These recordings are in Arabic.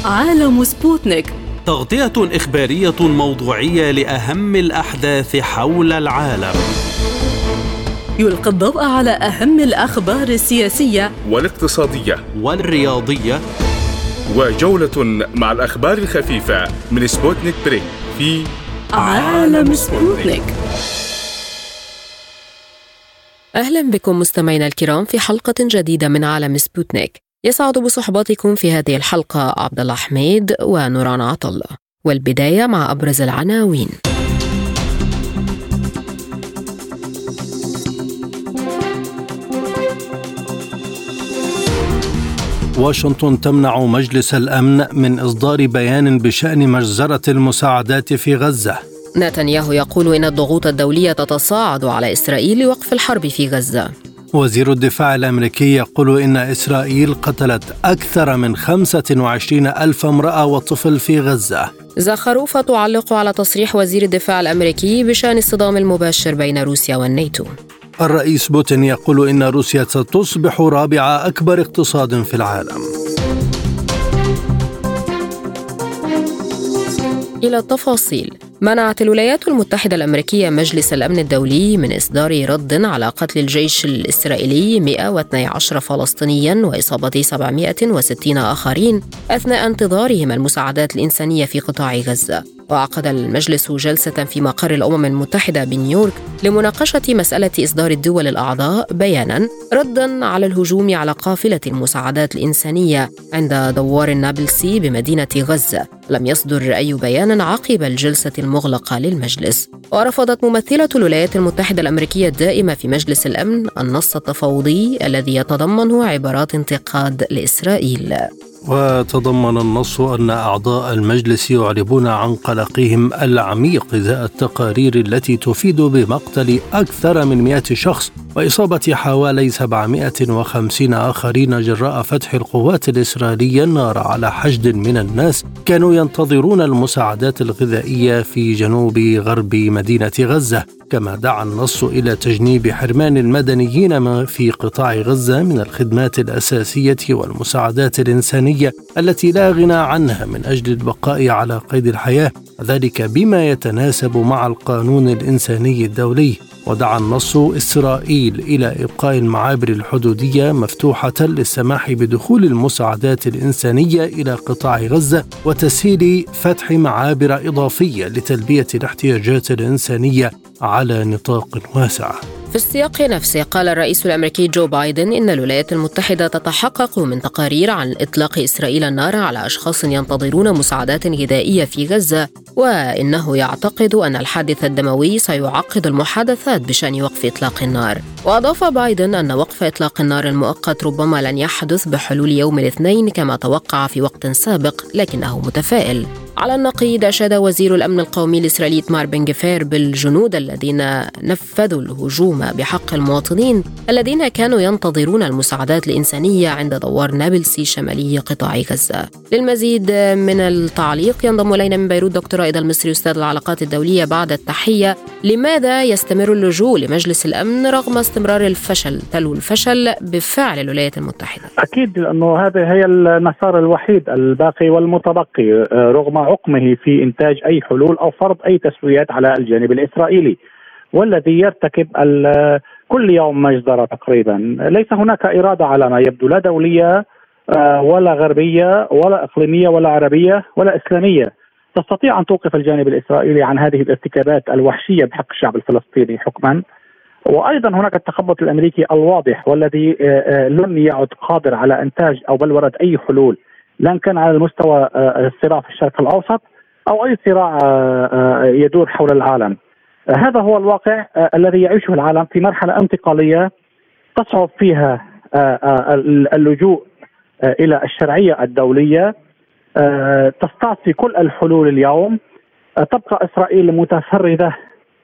عالم سبوتنيك، تغطية إخبارية موضوعية لأهم الأحداث حول العالم. يلقي الضوء على أهم الأخبار السياسية والاقتصادية والرياضية، وجولة مع الأخبار الخفيفة من سبوتنيك بريك في عالم سبوتنيك. أهلا بكم مستمعينا الكرام في حلقة جديدة من عالم سبوتنيك. يسعد بصحبتكم في هذه الحلقة عبد الله حميد ونوران عطلة، والبداية مع أبرز العناوين. واشنطن تمنع مجلس الأمن من إصدار بيان بشأن مجزرة المساعدات في غزة. نتنياهو يقول إن الضغوط الدولية تتصاعد على إسرائيل لوقف الحرب في غزة. وزير الدفاع الأمريكي يقول إن إسرائيل قتلت أكثر من 25,000 امرأة وطفل في غزة. زخروفة تعلق على تصريح وزير الدفاع الأمريكي بشأن الصدام المباشر بين روسيا والناتو. الرئيس بوتين يقول إن روسيا ستصبح رابع أكبر اقتصاد في العالم. إلى التفاصيل. منعت الولايات المتحدة الأمريكية مجلس الأمن الدولي من إصدار رد على قتل الجيش الإسرائيلي 112 فلسطينيا وإصابة 760 آخرين أثناء انتظارهم المساعدات الإنسانية في قطاع غزة. وعقد المجلس جلسة في مقر الأمم المتحدة بنيويورك لمناقشة مسألة إصدار الدول الأعضاء بيانا ردا على الهجوم على قافلة المساعدات الإنسانية عند دوار النابلسي بمدينة غزة. لم يصدر أي بيان عقب الجلسة المغلقة للمجلس. ورفضت ممثلة الولايات المتحدة الأمريكية الدائمة في مجلس الأمن النص التفاوضي الذي يتضمن عبارات انتقاد لإسرائيل. وتضمن النص أن أعضاء المجلس يعربون عن قلقهم العميق إزاء التقارير التي تفيد بمقتل أكثر من 100 شخص وإصابة حوالي 750 آخرين جراء فتح القوات الإسرائيلية النار على حشد من الناس كانوا ينتظرون المساعدات الغذائية في جنوب غرب مدينة غزة. كما دعا النص إلى تجنيب حرمان المدنيين في قطاع غزة من الخدمات الأساسية والمساعدات الإنسانية التي لا غنى عنها من أجل البقاء على قيد الحياة، ذلك بما يتناسب مع القانون الإنساني الدولي. ودعا النص إسرائيل إلى إبقاء المعابر الحدودية مفتوحة للسماح بدخول المساعدات الإنسانية إلى قطاع غزة وتسهيل فتح معابر إضافية لتلبية الاحتياجات الإنسانية على نطاق واسع. في السياق نفسه قال الرئيس الأمريكي جو بايدن إن الولايات المتحدة تتحقق من تقارير عن إطلاق إسرائيل النار على أشخاص ينتظرون مساعدات غذائية في غزة، وإنه يعتقد أن الحادث الدموي سيعقد المحادثات بشأن وقف إطلاق النار. وأضاف بايدن أن وقف إطلاق النار المؤقت ربما لن يحدث بحلول يوم الاثنين كما توقع في وقت سابق، لكنه متفائل. على النقيض أشاد وزير الأمن القومي الإسرائيلي إيتمار بن غفير بالجنود الذين نفذوا الهجوم بحق المواطنين الذين كانوا ينتظرون المساعدات الإنسانية عند دوار نابلسي شمالي قطاع غزة. للمزيد من التعليق ينضم إلينا من بيروت دكتور رائد المصري أستاذ العلاقات الدولية. بعد التحية، لماذا يستمر اللجوء لمجلس الأمن رغم استمرار الفشل تلو الفشل بفعل الولايات المتحدة؟ أكيد لأنه هذا هي المسار الوحيد الباقي والمتبقي رغم عقمه في إنتاج أي حلول أو فرض أي تسويات على الجانب الإسرائيلي، والذي يرتكب كل يوم مجزرة تقريبا. ليس هناك إرادة على ما يبدو، لا دولية ولا غربية ولا إقليمية ولا عربية ولا إسلامية تستطيع أن توقف الجانب الإسرائيلي عن هذه الارتكابات الوحشية بحق الشعب الفلسطيني حكما. وأيضا هناك التخبط الأمريكي الواضح والذي لن يعد قادر على إنتاج أو بلورة أي حلول، لن كان على المستوى الصراع في الشرق الأوسط أو أي صراع يدور حول العالم. هذا هو الواقع الذي يعيشه العالم في مرحلة انتقالية تصعب فيها اللجوء إلى الشرعية الدولية، تستعصي كل الحلول اليوم. تبقى إسرائيل متفردة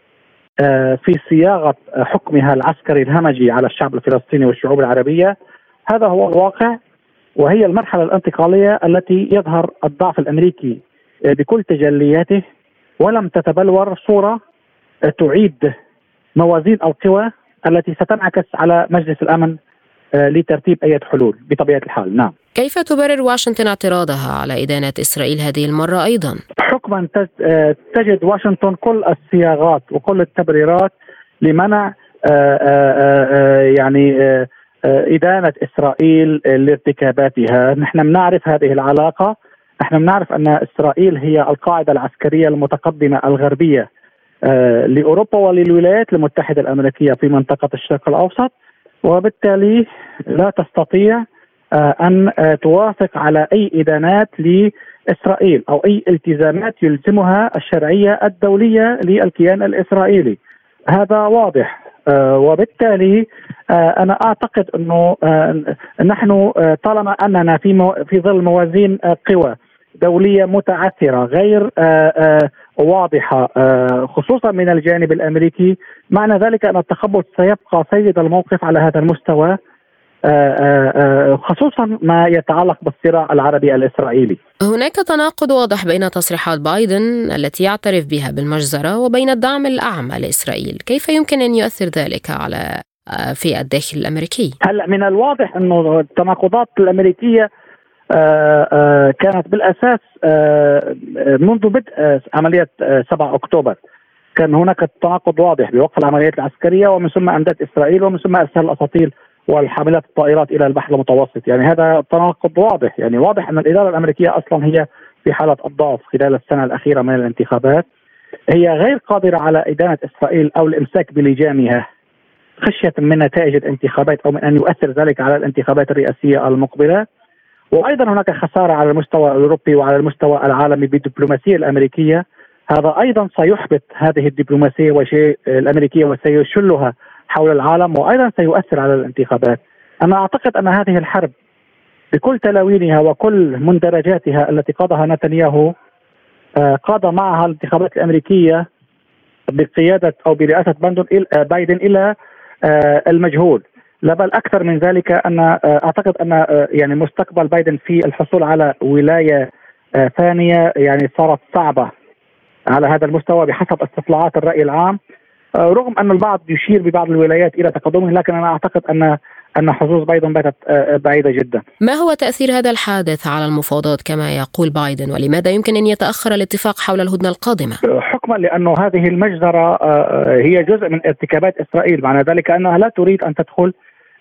في صياغة حكمها العسكري الهمجي على الشعب الفلسطيني والشعوب العربية. هذا هو الواقع، وهي المرحلة الانتقالية التي يظهر الضعف الأمريكي بكل تجلياته، ولم تتبلور صورة تعيد موازين القوى التي ستنعكس على مجلس الأمن لترتيب أي حلول بطبيعة الحال. نعم. كيف تبرر واشنطن اعتراضها على إدانة إسرائيل هذه المرة أيضا؟ حكما تجد واشنطن كل الصياغات وكل التبريرات لمنع إدانة إسرائيل لارتكاباتها. نحن بنعرف هذه العلاقة، نحن بنعرف أن إسرائيل هي القاعدة العسكرية المتقدمة الغربية لأوروبا وللولايات المتحدة الأمريكية في منطقة الشرق الأوسط، وبالتالي لا تستطيع أن توافق على أي إدانات لإسرائيل أو أي التزامات يلزمها الشرعية الدولية للكيان الإسرائيلي. هذا واضح. وبالتالي أنا أعتقد أنه نحن طالما أننا في ظل موازين قوى دولية متعثرة غير واضحة خصوصا من الجانب الأمريكي، معنى ذلك أن التخبط سيبقى سيد الموقف على هذا المستوى، خصوصا ما يتعلق بالصراع العربي الإسرائيلي. هناك تناقض واضح بين تصريحات بايدن التي يعترف بها بالمجزرة وبين الدعم الأعمى لإسرائيل. كيف يمكن أن يؤثر ذلك على في الداخل الأمريكي؟ هلا من الواضح أنه التناقضات الأمريكية كانت بالأساس منذ بدء عملية 7 أكتوبر. كان هناك تناقض واضح بوقف العمليات العسكرية ومن ثم أمداد إسرائيل ومن ثم إرسال الأساطيل والحاملات الطائرات إلى البحر المتوسط. يعني هذا تناقض واضح. يعني واضح أن الإدارة الأمريكية أصلا هي في حالة الضعف خلال السنة الأخيرة من الانتخابات، هي غير قادرة على إدانة إسرائيل أو الإمساك بلجامها خشية من نتائج الانتخابات أو من أن يؤثر ذلك على الانتخابات الرئاسية المقبلة. وأيضا هناك خسارة على المستوى الأوروبي وعلى المستوى العالمي بالدبلوماسية الأمريكية. هذا أيضا سيحبط هذه الدبلوماسية الأمريكية وسيشلها حول العالم، وأيضا سيؤثر على الانتخابات. أنا أعتقد أن هذه الحرب بكل تلاوينها وكل مندرجاتها التي قادها نتنياهو قاد معها الانتخابات الأمريكية بقيادة أو برئاسة بايدن إلى المجهول. لا بل أكثر من ذلك، أن أعتقد أن يعني مستقبل بايدن في الحصول على ولاية ثانية يعني صارت صعبة على هذا المستوى بحسب استطلاعات الرأي العام، رغم أن البعض يشير ببعض الولايات إلى تقدمه، لكن أنا أعتقد أن حظوظ بايدن باتت بعيدة جدا. ما هو تأثير هذا الحادث على المفاوضات كما يقول بايدن، ولماذا يمكن أن يتأخر الاتفاق حول الهدنة القادمة؟ حكما لأنه هذه المجزرة هي جزء من ارتكابات إسرائيل، معنى ذلك أنها لا تريد أن تدخل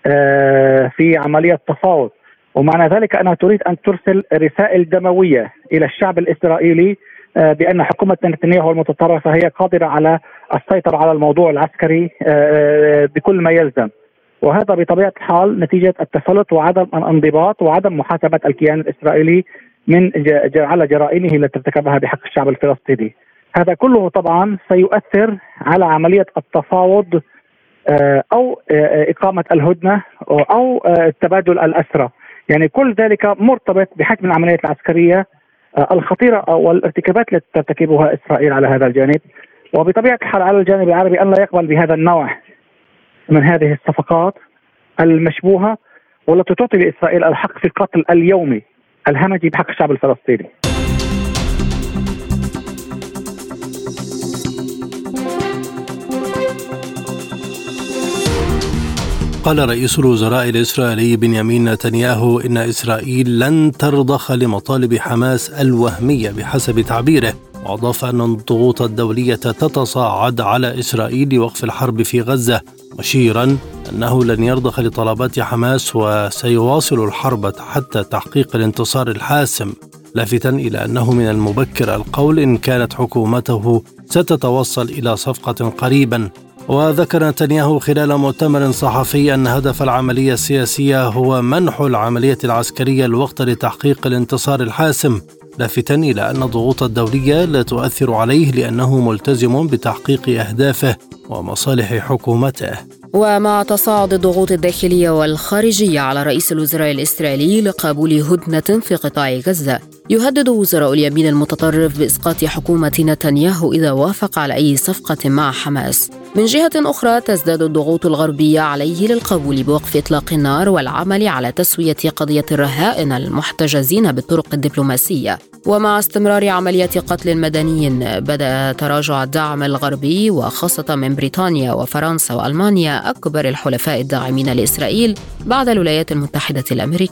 في عملية تفاوض، ومعنى ذلك أنها تريد أن ترسل رسائل دموية إلى الشعب الإسرائيلي بأن حكومة نتنياهو المتطرفة هي قادرة على السيطرة على الموضوع العسكري بكل ما يلزم، وهذا بطبيعة الحال نتيجة التسلط وعدم الانضباط وعدم محاسبة الكيان الإسرائيلي على جرائمه التي ارتكبها بحق الشعب الفلسطيني. هذا كله طبعا سيؤثر على عملية التفاوض أو إقامة الهدنة أو تبادل الأسرى. يعني كل ذلك مرتبط بحجم العمليات العسكرية الخطيرة والارتكابات التي ترتكبها إسرائيل على هذا الجانب، وبطبيعة الحال على الجانب العربي أن لا يقبل بهذا النوع من هذه الصفقات المشبوهة والتي تعطي لإسرائيل الحق في القتل اليومي الهمجي بحق الشعب الفلسطيني. قال رئيس الوزراء الإسرائيلي بنيامين نتنياهو إن إسرائيل لن ترضخ لمطالب حماس الوهمية بحسب تعبيره، وأضاف أن الضغوط الدولية تتصاعد على إسرائيل لوقف الحرب في غزة، مشيرا أنه لن يرضخ لطلبات حماس وسيواصل الحرب حتى تحقيق الانتصار الحاسم، لافتا إلى أنه من المبكر القول إن كانت حكومته ستتوصل إلى صفقة قريبا. وذكر نتنياهو خلال مؤتمر صحفي أن هدف العملية السياسية هو منح العملية العسكرية الوقت لتحقيق الانتصار الحاسم، لافتا إلى أن الضغوط الدولية لا تؤثر عليه لأنه ملتزم بتحقيق أهدافه ومصالح حكومته. ومع تصاعد الضغوط الداخلية والخارجية على رئيس الوزراء الإسرائيلي لقبول هدنة في قطاع غزة، يهدد وزراء اليمين المتطرف بإسقاط حكومة نتنياهو إذا وافق على أي صفقة مع حماس. من جهة أخرى تزداد الضغوط الغربية عليه للقبول بوقف إطلاق النار والعمل على تسوية قضية الرهائن المحتجزين بالطرق الدبلوماسية. ومع استمرار عمليات قتل المدنيين بدأ تراجع الدعم الغربي وخاصة من بريطانيا وفرنسا وألمانيا أكبر الحلفاء الداعمين لإسرائيل بعد الولايات المتحدة الأمريكية.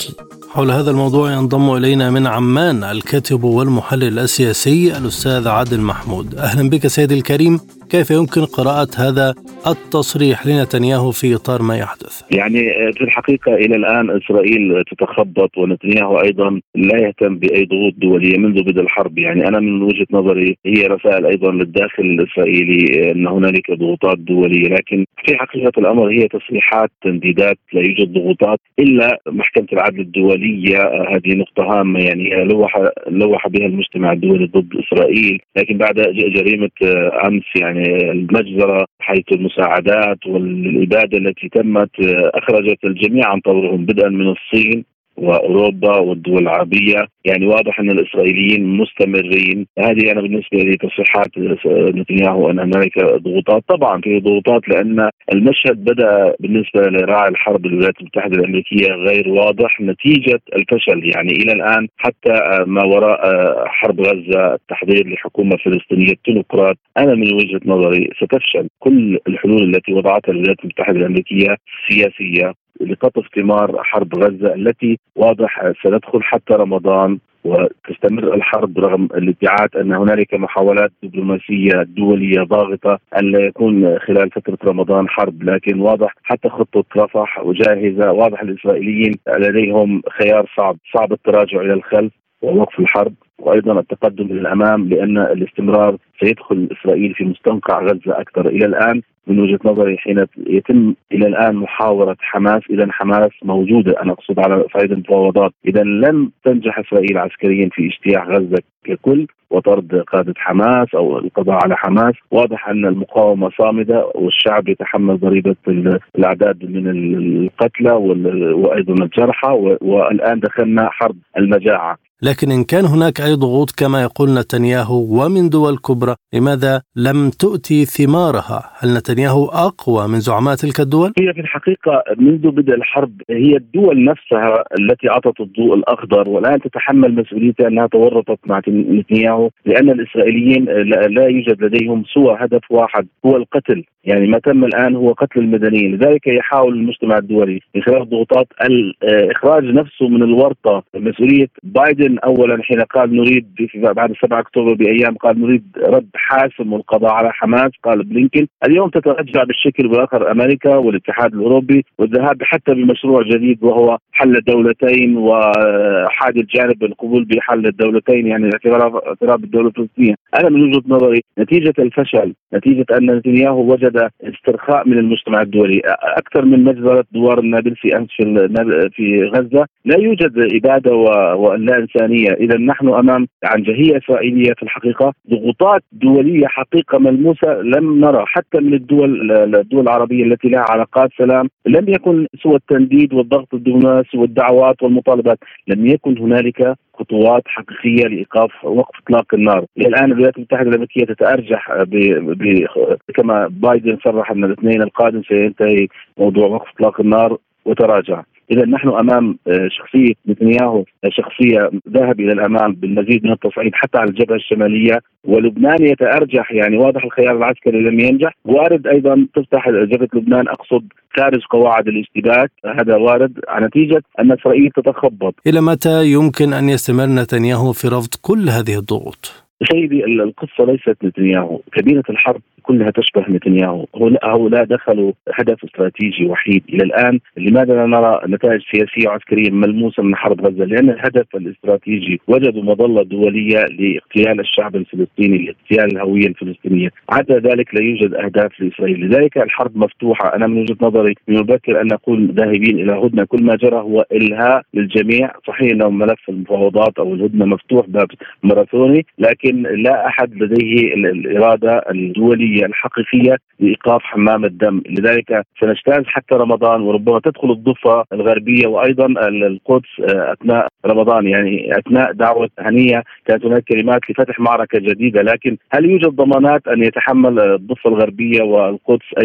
حول هذا الموضوع ينضم إلينا من عمان الكاتب والمحلل السياسي الأستاذ عادل محمود. أهلا بك سيدي الكريم. كيف يمكن قراءة هذا التصريح لنتنياهو في إطار ما يحدث؟ يعني في الحقيقة إلى الآن إسرائيل تتخبط، ونتنياهو أيضا لا يهتم بأي ضغوط دولية منذ بدء الحرب. يعني أنا من وجهة نظري هي رسائل أيضا للداخل الإسرائيلي أن هنالك ضغوطات دولية، لكن في حقيقة الأمر هي تصريحات تنديدات، لا يوجد ضغوطات إلا محكمة العدل الدولية. هذه نقطة هامة، يعني لوح بها المجتمع الدولي ضد إسرائيل، لكن بعد جريمة أمس يعني المجزرة حيث المساعدات والإبادة التي تمت أخرجت الجميع عن طورهم بدءا من الصين وأوروبا والدول العربية. يعني واضح أن الإسرائيليين مستمرين. هذه أنا بالنسبة لي تصريحات نتنياهو أن هنالك ضغوطات. طبعا في ضغوطات لأن المشهد بدأ بالنسبة لراعي الحرب الولايات المتحدة الأمريكية غير واضح نتيجة الفشل. يعني إلى الآن حتى ما وراء حرب غزة التحضير لحكومة فلسطينية تلقرات، أنا من وجهة نظري ستفشل. كل الحلول التي وضعتها الولايات المتحدة الأمريكية سياسية لقطف ثمار حرب غزة التي واضح سندخل حتى رمضان وتستمر الحرب، رغم الادعاءات أن هنالك محاولات دبلوماسية دولية ضاغطة أن لا يكون خلال فترة رمضان حرب. لكن واضح حتى خطة رفح وجاهزة. واضح الإسرائيليين لديهم خيار صعب التراجع إلى الخلف ووقف الحرب، وأيضا التقدم إلى الأمام، لأن الاستمرار سيدخل إسرائيل في مستنقع غزة أكثر. إلى الآن من وجهة نظري حين يتم إلى الآن محاورة حماس، إذا حماس موجودة، أنا أقصد على صعيد المفاوضات، إذا لم تنجح إسرائيل عسكريا في اجتياح غزة ككل وطرد قادة حماس أو القضاء على حماس، واضح أن المقاومة صامدة والشعب يتحمل ضريبة الأعداد من القتلى وأيضا الجرحى، والآن دخلنا حرب المجاعة. لكن إن كان هناك أي ضغوط كما يقول نتنياهو ومن دول كبرى، لماذا لم تؤتي ثمارها؟ هل نتنياهو أقوى من زعماء تلك الدول؟ هي في الحقيقة منذ بدء الحرب هي الدول نفسها التي أعطت الضوء الأخضر، والآن تتحمل مسؤوليتها أنها تورطت مع نتنياهو، لأن الإسرائيليين لا يوجد لديهم سوى هدف واحد هو القتل. يعني ما تم الآن هو قتل المدنيين. لذلك يحاول المجتمع الدولي من خلال الضغوطات الإخراج نفسه من الورطة. مسؤولية بايدن أولا حين قال نريد بعد 7 أكتوبر بأيام قال نريد رد حاسم والقضاء على حماس، قال بلينكن. اليوم تترجع بالشكل والآخر أمريكا والاتحاد الأوروبي والذهاب حتى بمشروع جديد وهو حل الدولتين وحاد الجانب بالقبول بحل الدولتين، يعني الاعتراف بالدولة الفلسطينية. أنا من وجهة نظري نتيجة الفشل، نتيجة أن نتنياهو وجد استرخاء من المجتمع الدولي أكثر من مجزرة دوار النابلسي أمس في غزة، لا يوجد إبادة ولا إنسانية. إذا نحن أمام عنجهية إسرائيلية في الحقيقة، ضغوطات دولية حقيقة ملموسة لم نرى حتى من الدول العربية التي لها علاقات سلام. لم يكن سوى التنديد والضغط الدبلوماسي والدعوات والمطالبات، لم يكن هنالك خطوات حقيقية لإيقاف وقف إطلاق النار. الآن الولايات المتحدة الأمريكية تتأرجح كما بايدن صرح أن الاثنين القادم سينتهي موضوع وقف إطلاق النار وتراجع. إذا نحن أمام شخصية نتنياهو، شخصية ذاهب إلى الأمام بالمزيد من التصعيد حتى على الجبهة الشمالية، ولبنان يتأرجح. يعني واضح الخيار العسكري لم ينجح، وارد أيضا تفتح جبهة لبنان، أقصد خارج قواعد الاشتباك، هذا وارد نتيجة أن إسرائيل تتخبط. إلى متى يمكن أن يستمر نتنياهو في رفض كل هذه الضغوط؟ سيدي القصة ليست نتنياهو، كبيرة الحرب كلها تشبه نتنياهو. هؤلاء دخلوا هدف استراتيجي وحيد إلى الآن. لماذا لا نرى نتائج سياسية وعسكرية ملموسة من حرب غزة؟ لأن الهدف الاستراتيجي وجدوا مظلة دولية لاغتيال الشعب الفلسطيني، لاغتيال الهوية الفلسطينية. عدا ذلك لا يوجد أهداف لإسرائيل. لذلك الحرب مفتوحة. أنا من وجهة نظري من المبكر أن نقول ذاهبين إلى هدنة. كل ما جرى هو إلهاء للجميع. صحيح أنه ملف المفاوضات أو الهدنة مفتوح باب ماراثوني، لكن لا أحد لديه الإرادة الدولية الحقيقية لإيقاف حمام الدم. لذلك سنجتاز حتى رمضان، وربما تدخل الضفة الغربية وأيضا القدس أثناء رمضان. يعني أثناء دعوة هنية كانت هناك كلمات لفتح معركة جديدة، لكن هل يوجد ضمانات أن يتحمل الضفة الغربية والقدس أيضا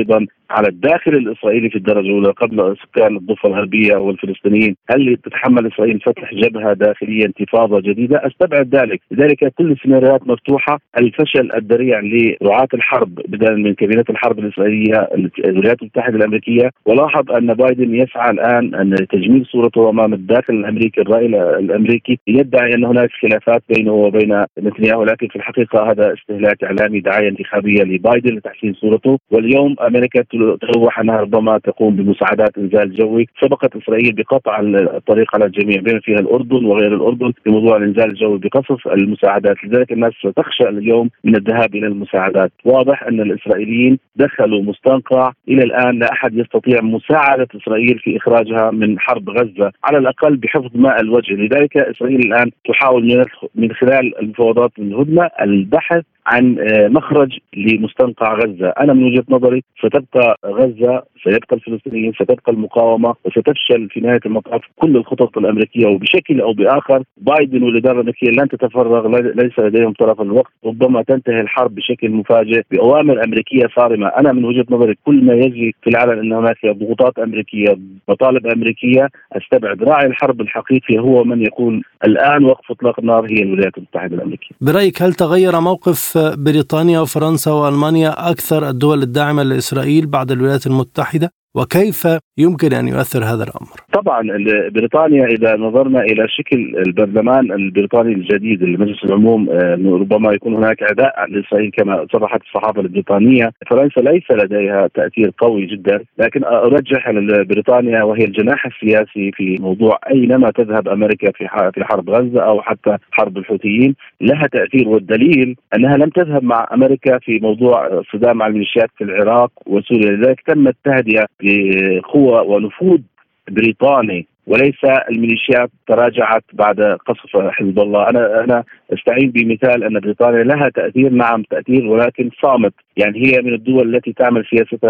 على الداخل الإسرائيلي في الدرجة الأولى قبل سكان الضفة الغربية والفلسطينيين. هل تتحمل إسرائيل فتح جبهة داخلية انتفاضة جديدة؟ أستبعد ذلك. لذلك كل السيناريوهات مفتوحة. الفشل الذريع لرعاة الحرب بدلا من كابينة الحرب الإسرائيلية الولايات المتحدة الأمريكية. ولاحظ أن بايدن يسعى الآن أن تجميل صورته أمام الداخل الأمريكي الرأي الأمريكي، يدعي أن هناك خلافات بينه وبين نتنياهو، لكن في الحقيقة هذا استهلاك إعلامي، دعاية انتخابية لبايدن لتحسين صورته. واليوم أمريكا تلوح أنها ربما تقوم بمساعدات إنزال جوي. سبقت إسرائيل بقطع الطريق على الجميع بما فيها الأردن وغير الأردن في موضوع الإنزال الجوي بقصف المساعدات. لذلك الناس تخشى اليوم من الذهاب إلى المساعدات. واضح أن الإسرائيليين دخلوا مستنقع إلى الآن لا أحد يستطيع مساعدة إسرائيل في إخراجها من حرب غزة، على الأقل بحفظ ماء الوجه. لذلك إسرائيل الآن تحاول من خلال المفاوضات الهدنة البحث عن مخرج لمستنقع غزة. أنا من وجهة نظري ستبقى غزة، سيبقى الفلسطينيين، ستبقى المقاومة، وستفشل في نهاية المطاف كل الخطط الأمريكية. وبشكل أو بآخر بايدن والإدارة الأمريكية لن تتفرغ، ليس لديهم طرف الوقت. ربما تنتهي الحرب بشكل مفاجئ بأوامر أمريكية صارمة. أنا من وجهة نظري كل ما يجري في العالم أن هناك ضغوطات أمريكية، مطالب أمريكية. أستبعد. راعي الحرب الحقيقي هو من يقول الآن وقف إطلاق النار هي الولايات المتحدة الأمريكية. برأيك هل تغير موقف بريطانيا وفرنسا وألمانيا أكثر الدول الداعمة لإسرائيل بعد الولايات المتحدة؟ وكيف يمكن أن يؤثر هذا الأمر؟ طبعا بريطانيا إذا نظرنا إلى شكل البرلمان البريطاني الجديد المجلس العموم ربما يكون هناك عداء لإسرائيل كما صرحت الصحافة البريطانية. فرنسا ليس لديها تأثير قوي جدا، لكن أرجح بريطانيا وهي الجناح السياسي في موضوع أينما تذهب أمريكا في حرب غزة أو حتى حرب الحوثيين لها تأثير. والدليل أنها لم تذهب مع أمريكا في موضوع صدام مع الميليشيات في العراق وسوريا. لذلك تم التهدئة بقوة ونفوذ بريطاني، وليس الميليشيات تراجعت بعد قصف حزب الله. أنا استعين بمثال أن بريطانيا لها تأثير، نعم تأثير، ولكن صامت. يعني هي من الدول التي تعمل سياستها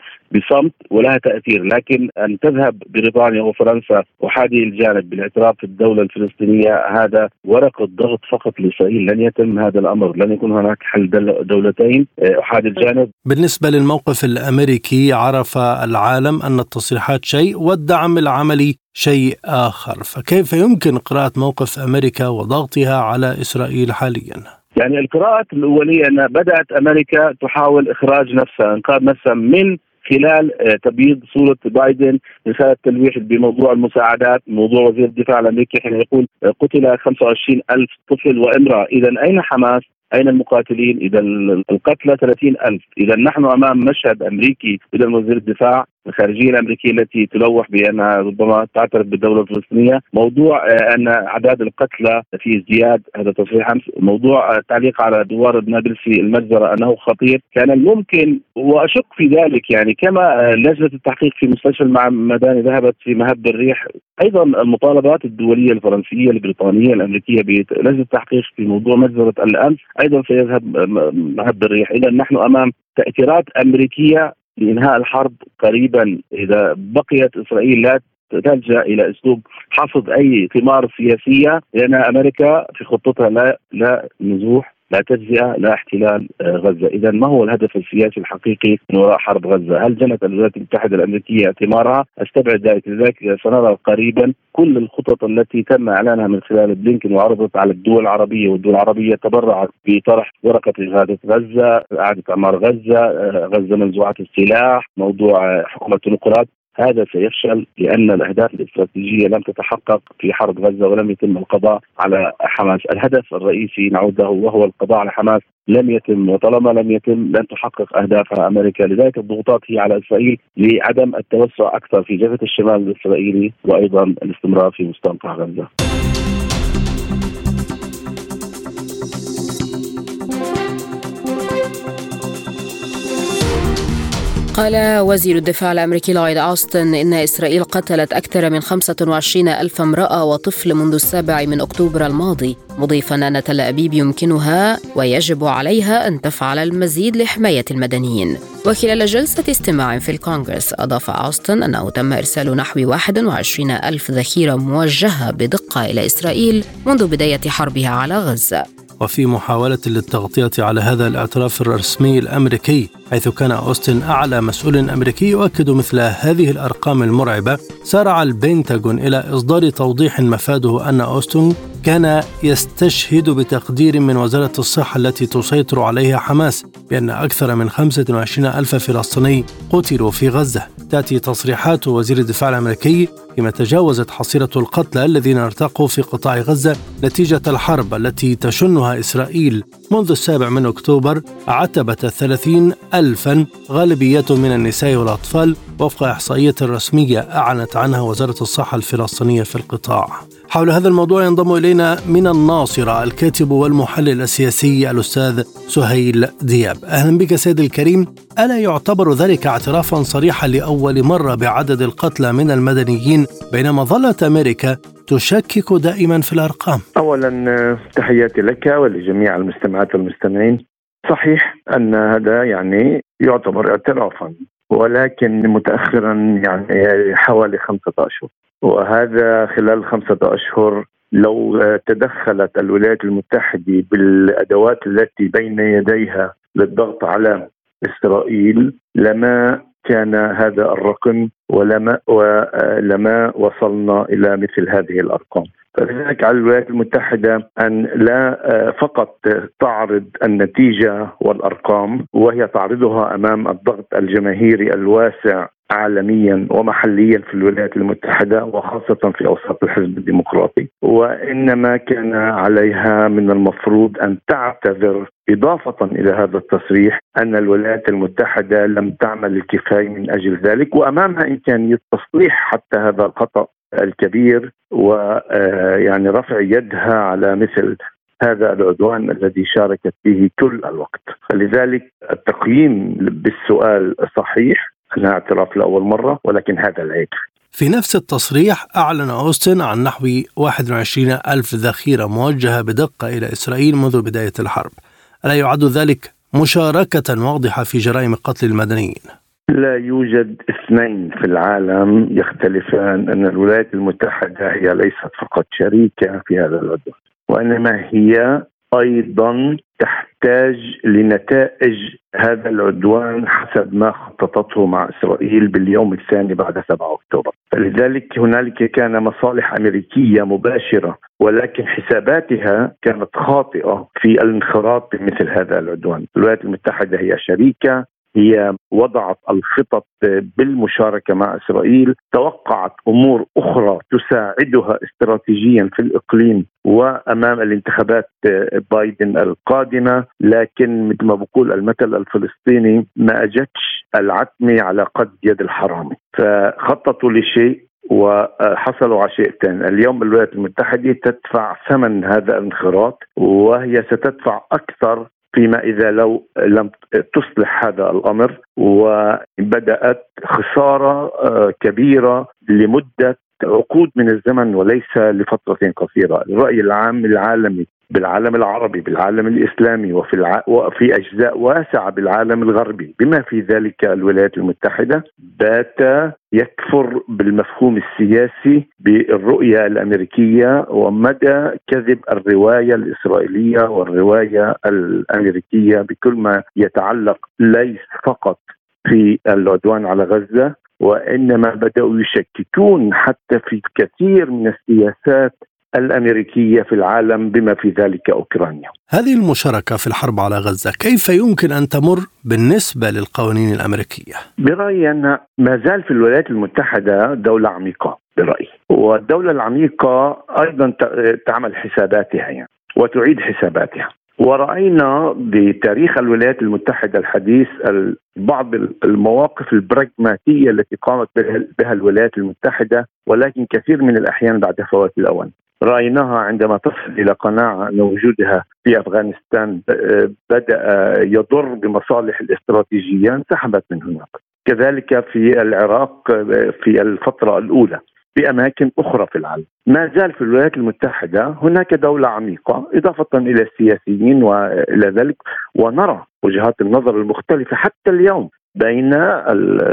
بصمت ولها تأثير. لكن أن تذهب بريطانيا وفرنسا أحادي الجانب بالاعتراف بالدولة الفلسطينية هذا ورقة ضغط فقط لإسرائيل. لن يتم هذا الأمر، لن يكون هناك حل دولتين أحادي الجانب. بالنسبة للموقف الأمريكي، عرف العالم أن التصريحات شيء والدعم العملي شيء آخر، فكيف يمكن قراءة موقف أمريكا وضغطها على إسرائيل حاليا؟ يعني القراءة الأولية أن بدأت أمريكا تحاول إخراج نفسها، إنقاذ نفسها من خلال تبييض صورة بايدن، من خلال التلويح بموضوع المساعدات. موضوع وزير الدفاع الأمريكي حين يقول قتل 25,000 طفل وامرأة. إذا أين حماس؟ أين المقاتلين؟ إذا القتلى 30,000. إذا نحن أمام مشهد أمريكي بدل وزير الدفاع الخارجية الأمريكية التي تلوح بأنها ربما تعترف بالدولة الفلسطينية. موضوع أن أعداد القتلى في ازدياد، هذا تصريح أمس. موضوع التعليق على دوار النابلسي المجزرة أنه خطير. كان الممكن، وأشك في ذلك، يعني كما لجنة التحقيق في مستشفى المدني ذهبت في مهب الريح، أيضا المطالبات الدولية الفرنسية البريطانية الأمريكية بلجنة التحقيق في موضوع مجزرة الأمس أيضا سيذهب مهب الريح. إذا نحن أمام تأثيرات أمريكية لإنهاء الحرب قريبا. إذا بقيت إسرائيل لا تلجأ إلى أسلوب حصد أي ثمار سياسية، لأن أمريكا في خطتها لا نزوح، لا تجزئة، لا احتلال غزة. إذا ما هو الهدف السياسي الحقيقي من وراء حرب غزة؟ هل جنت الولايات المتحدة الأمريكية ثمارها؟ أستبعد ذلك. لذلك سنرى قريبا كل الخطط التي تم إعلانها من خلال بلينكن وعرضت على الدول العربية، والدول العربية تبرعت بطرح ورقة إغاثة غزة، إعادة أعمار غزة منزوعة السلاح، موضوع حكومة التنقلات. هذا سيفشل لأن الأهداف الاستراتيجية لم تتحقق في حرب غزة ولم يتم القضاء على حماس. الهدف الرئيسي نعود له وهو القضاء على حماس لم يتم، وطالما لم يتم لن تحقق أهدافها أمريكا. لذلك الضغوطات هي على إسرائيل لعدم التوسع أكثر في جبهة الشمال الإسرائيلي، وأيضا الاستمرار في مستنقع غزة. قال وزير الدفاع الأمريكي لويد أوستن إن إسرائيل قتلت أكثر من 25,000 امرأة وطفل منذ 7 أكتوبر الماضي، مضيفا أن تل أبيب يمكنها ويجب عليها أن تفعل المزيد لحماية المدنيين. وخلال جلسة استماع في الكونغرس أضاف أوستن أنه تم إرسال نحو 21,000 ذخيرة موجهة بدقة إلى إسرائيل منذ بداية حربها على غزة. وفي محاولة للتغطية على هذا الاعتراف الرسمي الأمريكي، حيث كان أوستن أعلى مسؤول أمريكي يؤكد مثل هذه الأرقام المرعبة. سارع البنتاغون إلى إصدار توضيح مفاده أن أوستن كان يستشهد بتقدير من وزارة الصحة التي تسيطر عليها حماس بأن أكثر من 25 ألف فلسطيني قتلوا في غزة. تأتي تصريحات وزير الدفاع الأمريكي فيما تجاوزت حصيلة القتلى الذين ارتقوا في قطاع غزة نتيجة الحرب التي تشنها إسرائيل منذ 7 أكتوبر عتبة 30 ألفا، غالبيتهم من النساء والأطفال وفق إحصائية رسمية أعلنت عنها وزارة الصحة الفلسطينية في القطاع. حول هذا الموضوع ينضم إلينا من الناصرة الكاتب والمحلل السياسي الأستاذ سهيل دياب. أهلا بك سيد الكريم. ألا يعتبر ذلك اعترافا صريحا لأول مرة بعدد القتلى من المدنيين بينما ظلت أمريكا تشكك دائما في الأرقام؟ أولا تحياتي لك ولجميع المستمعات والمستمعين. صحيح أن هذا يعتبر اعترافا، ولكن متأخرا حوالي 5 أشهر، وهذا خلال 5 أشهر لو تدخلت الولايات المتحدة بالأدوات التي بين يديها للضغط على إسرائيل لما كان هذا الرقم ولما وصلنا إلى مثل هذه الأرقام. فلذلك على الولايات المتحدة أن لا فقط تعرض النتيجة والأرقام، وهي تعرضها أمام الضغط الجماهيري الواسع عالميا ومحليا في الولايات المتحدة وخاصة في أوساط الحزب الديمقراطي، وإنما كان عليها من المفروض أن تعتذر إضافة إلى هذا التصريح أن الولايات المتحدة لم تعمل الكفاية من أجل ذلك، وأمامها إمكانية تصليح حتى هذا الخطأ الكبير رفع يدها على مثل هذا العدوان الذي شاركت به كل الوقت. فلذلك التقييم بالسؤال صحيح أنها اعتراف لأول مرة، ولكن هذا العيب. في نفس التصريح أعلن أوستن عن نحو 21 ألف ذخيرة موجهة بدقة إلى إسرائيل منذ بداية الحرب. ألا يعد ذلك مشاركة واضحة في جرائم قتل المدنيين؟ لا يوجد 2 في العالم يختلفان أن الولايات المتحدة هي ليست فقط شريكة في هذا العدوان، وإنما هي أيضا تحتاج لنتائج هذا العدوان حسب ما خططته مع إسرائيل باليوم الثاني بعد 7 أكتوبر. فلذلك هنالك كان مصالح أمريكية مباشرة، ولكن حساباتها كانت خاطئة في الانخراط بمثل هذا العدوان. الولايات المتحدة هي شريكة، هي وضعت الخطط بالمشاركة مع إسرائيل، توقعت أمور أخرى تساعدها استراتيجيا في الإقليم وأمام الانتخابات بايدن القادمة، لكن مثل ما بقول المثل الفلسطيني ما أجتش العتمة على قد يد الحرامي، فخططوا لشيء وحصلوا على شيء ثاني. اليوم الولايات المتحدة تدفع ثمن هذا الانخراط، وهي ستدفع أكثر فيما إذا لو لم تصلح هذا الأمر، وبدأت خسارة كبيرة لمدة عقود من الزمن وليس لفترة قصيرة. الرأي العام العالمي بالعالم العربي بالعالم الإسلامي وفي أجزاء واسعة بالعالم الغربي بما في ذلك الولايات المتحدة بات يكفر بالمفهوم السياسي بالرؤية الأمريكية ومدى كذب الرواية الإسرائيلية والرواية الأمريكية بكل ما يتعلق ليس فقط في العدوان على غزة، وإنما بدأوا يشككون حتى في كثير من السياسات الأمريكية في العالم بما في ذلك أوكرانيا. هذه المشاركة في الحرب على غزة كيف يمكن أن تمر بالنسبة للقوانين الأمريكية؟ برأيي أن ما زال في الولايات المتحدة دولة عميقة برأيي، والدولة العميقة أيضا تعمل حساباتها وتعيد حساباتها. ورأينا بتاريخ الولايات المتحدة الحديث بعض المواقف البراغماتية التي قامت بها الولايات المتحدة، ولكن كثير من الأحيان بعد فوات الأوان. رأيناها عندما تصل إلى قناعة أن وجودها في أفغانستان بدأ يضر بمصالح الاستراتيجية، انسحبت من هناك. كذلك في العراق في الفترة الأولى، في أماكن أخرى في العالم. ما زال في الولايات المتحدة هناك دولة عميقة إضافة إلى السياسيين وإلى ذلك، ونرى وجهات النظر المختلفة حتى اليوم بين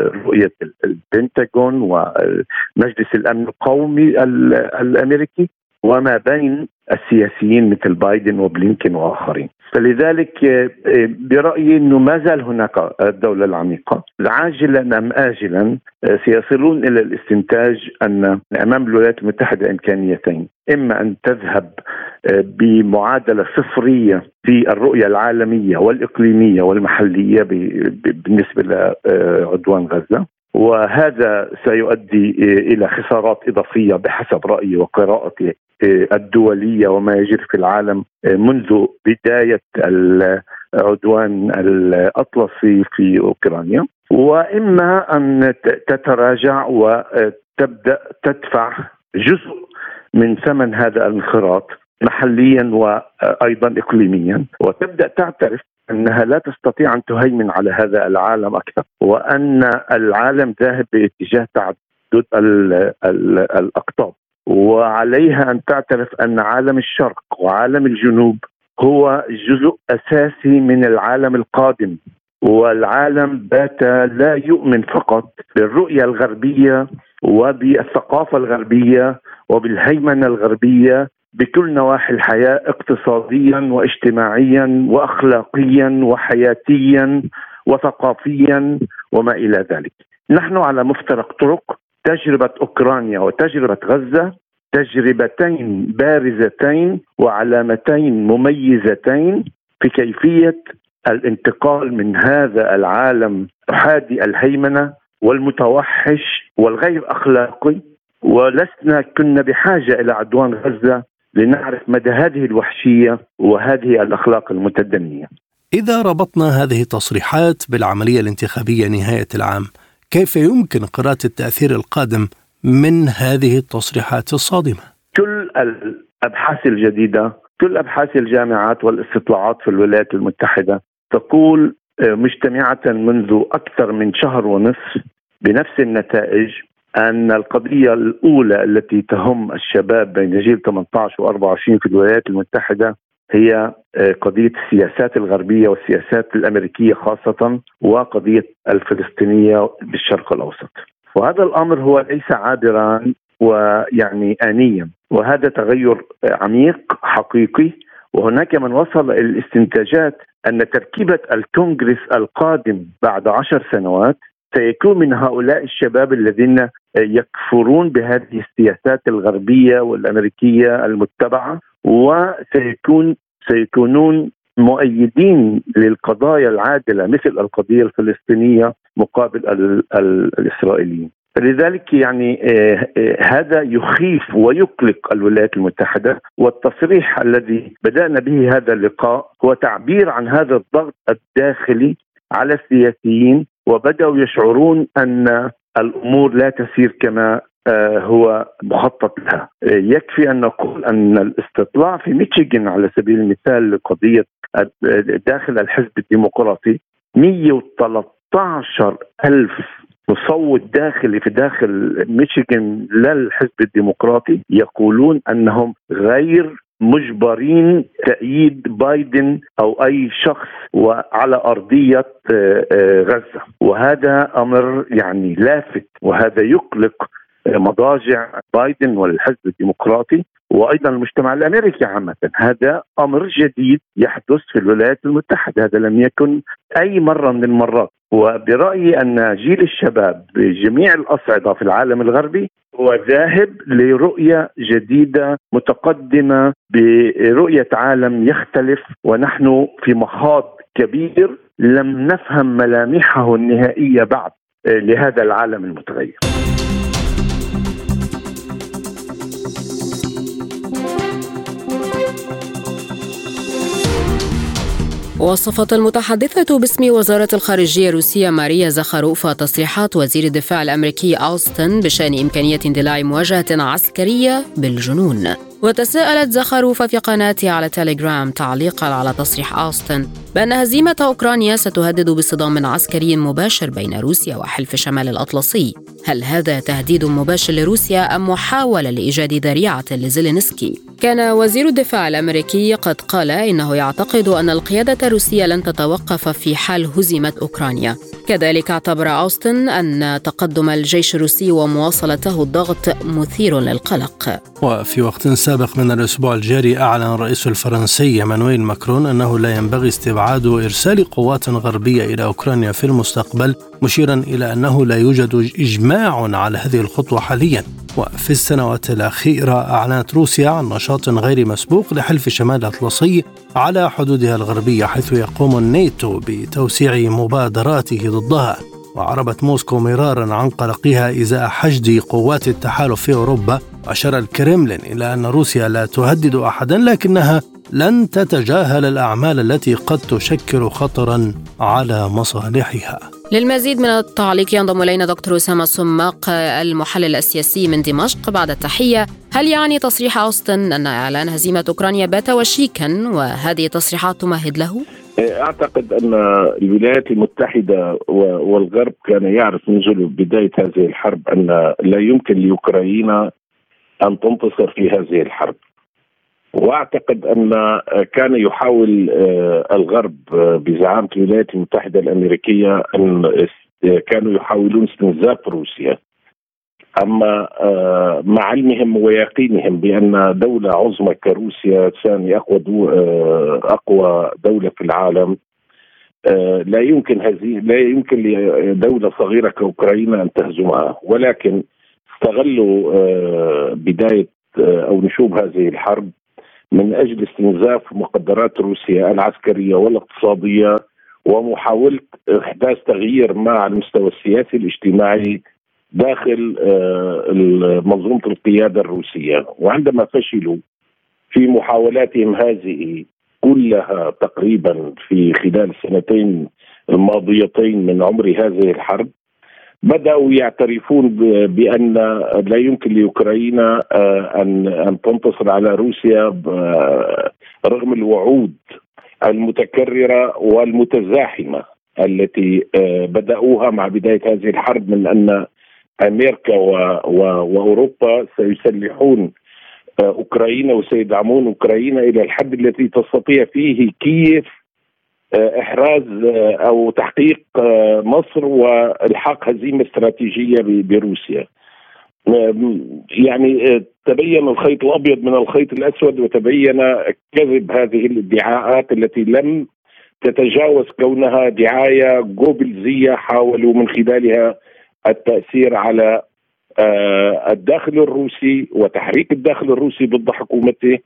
رؤية البنتاغون ومجلس الأمن القومي الأمريكي وما بين السياسيين مثل بايدن وبلينكين وآخرين. فلذلك برأيي أنه ما زال هناك الدولة العميقة عاجلا أم آجلا سيصلون إلى الاستنتاج أن أمام الولايات المتحدة إمكانيتين: إما أن تذهب بمعادلة صفرية في الرؤية العالمية والإقليمية والمحلية بالنسبة لعدوان غزة، وهذا سيؤدي إلى خسارات إضافية بحسب رأيي وقراءتي الدولية وما يجري في العالم منذ بداية العدوان الأطلسي في أوكرانيا، وإما أن تتراجع وتبدأ تدفع جزء من ثمن هذا الانخراط محليا وأيضا إقليميا، وتبدأ تعترف أنها لا تستطيع أن تهيمن على هذا العالم أكثر، وأن العالم ذاهب باتجاه تعدد الأقطاب، وعليها أن تعترف أن عالم الشرق وعالم الجنوب هو جزء أساسي من العالم القادم. والعالم بات لا يؤمن فقط بالرؤية الغربية وبالثقافة الغربية وبالهيمنة الغربية بكل نواحي الحياة، اقتصاديا واجتماعيا وأخلاقيا وحياتيا وثقافيا وما إلى ذلك. نحن على مفترق طرق. تجربة أوكرانيا وتجربة غزة تجربتين بارزتين وعلامتين مميزتين في كيفية الانتقال من هذا العالم أحادي الهيمنة والمتوحش والغير أخلاقي، ولسنا كنا بحاجة إلى عدوان غزة لنعرف مدى هذه الوحشية وهذه الأخلاق المتدنية. إذا ربطنا هذه التصريحات بالعملية الانتخابية نهاية العام، كيف يمكن قراءة التأثير القادم من هذه التصريحات الصادمة؟ كل الأبحاث الجديدة، كل أبحاث الجامعات والاستطلاعات في الولايات المتحدة تقول مجتمعة منذ أكثر من شهر ونصف بنفس النتائج، أن القضية الأولى التي تهم الشباب بين جيل 18 و24 في الولايات المتحدة هي قضية السياسات الغربية والسياسات الأمريكية خاصة، وقضية الفلسطينية بالشرق الأوسط. وهذا الأمر هو ليس عابرا ويعني آنيا، وهذا تغير عميق حقيقي. وهناك من وصل إلى الاستنتاجات أن تركيبة الكونغرس القادم بعد 10 سنوات سيكون من هؤلاء الشباب الذين يكفرون بهذه السياسات الغربية والأمريكية المتبعة، وسيكونون مؤيدين للقضايا العادلة مثل القضية الفلسطينية مقابل الإسرائيليين. لذلك يعني هذا يخيف ويقلق الولايات المتحدة. والتصريح الذي بدأنا به هذا اللقاء هو تعبير عن هذا الضغط الداخلي على السياسيين، وبدأوا يشعرون أن الأمور لا تسير كما هو مخطط لها. يكفي أن نقول أن الاستطلاع في ميشيغان على سبيل المثال لقضية داخل الحزب الديمقراطي 113,000 مصوت داخلي في داخل ميشيغان للحزب الديمقراطي يقولون أنهم غير مجبرين تأييد بايدن أو أي شخص وعلى أرضية غزة. وهذا أمر يعني لافت، وهذا يقلق مضاجع بايدن والحزب الديمقراطي وأيضا المجتمع الأمريكي عامة. هذا أمر جديد يحدث في الولايات المتحدة، هذا لم يكن أي مرة من المرات. وبرأيي أن جيل الشباب بجميع الأصعدة في العالم الغربي هو ذاهب لرؤية جديدة متقدمة، برؤية عالم يختلف، ونحن في مخاض كبير لم نفهم ملامحه النهائية بعد لهذا العالم المتغير. وصفت المتحدثة باسم وزارة الخارجية الروسية ماريا زخاروفا تصريحات وزير الدفاع الأمريكي أوستن بشأن إمكانية اندلاع مواجهة عسكرية بالجنون. وتساءلت زخاروفا في قناتها على تيليجرام تعليقا على تصريح أوستن بأن هزيمة أوكرانيا ستهدد بصدام عسكري مباشر بين روسيا وحلف شمال الأطلسي. هل هذا تهديد مباشر لروسيا أم محاولة لإيجاد ذريعة لزيلينسكي؟ كان وزير الدفاع الأمريكي قد قال إنه يعتقد أن القيادة الروسية لن تتوقف في حال هزمت أوكرانيا. كذلك اعتبر أوستن أن تقدم الجيش الروسي ومواصلته الضغط مثير للقلق. وفي وقت سابق من الأسبوع الجاري أعلن الرئيس الفرنسي إيمانويل ماكرون أنه لا ينبغي استبعاد إرسال قوات غربية إلى أوكرانيا في المستقبل، مشيرا إلى أنه لا يوجد إجماع على هذه الخطوة حاليا. وفي السنوات الأخيرة أعلنت روسيا عن نشاط غير مسبوق لحلف شمال الأطلسي على حدودها الغربية، حيث يقوم الناتو بتوسيع مبادراته ضدها. وعربت موسكو مرارا عن قلقها إزاء حشد قوات التحالف في أوروبا. وأشار الكرملين إلى أن روسيا لا تهدد أحدا، لكنها لن تتجاهل الأعمال التي قد تشكل خطرا على مصالحها. للمزيد من التعليق ينضم إلينا دكتور أسامة السماق، المحلل السياسي من دمشق. بعد التحية، هل يعني تصريح أوستن أن إعلان هزيمة أوكرانيا بات وشيكا، وهذه التصريحات تمهد له؟ أعتقد أن الولايات المتحدة والغرب كان يعرف منذ بداية هذه الحرب أن لا يمكن لأوكرانيا أن تنتصر في هذه الحرب. وأعتقد أن كان يحاول الغرب بزعامة الولايات المتحدة الأمريكية أن كانوا يحاولون استنزاف روسيا، أما مع علمهم ويقينهم بأن دولة عظمى كروسيا ثاني أقوى دولة في العالم، لا يمكن لدولة صغيرة كأوكرانيا أن تهزمها، ولكن استغلوا بداية أو نشوب هذه الحرب من أجل استنزاف مقدرات روسيا العسكرية والاقتصادية، ومحاولة إحداث تغيير مع المستوى السياسي الاجتماعي داخل منظومة القيادة الروسية. وعندما فشلوا في محاولاتهم هذه كلها تقريبا في خلال السنتين الماضيتين من عمر هذه الحرب، بدأوا يعترفون بأن لا يمكن لأوكرانيا أن تنتصر على روسيا رغم الوعود المتكررة والمتزاحمة التي بدأوها مع بداية هذه الحرب، من أن أمريكا وأوروبا سيسلحون أوكرانيا وسيدعمون أوكرانيا إلى الحد الذي تستطيع فيه كييف إحراز أو تحقيق مصر والحاق هزيمة استراتيجية بروسيا. يعني تبين الخيط الأبيض من الخيط الأسود، وتبين كذب هذه الادعاءات التي لم تتجاوز كونها دعاية جوبلزية حاولوا من خلالها التأثير على الداخل الروسي وتحريك الداخل الروسي ضد حكومته،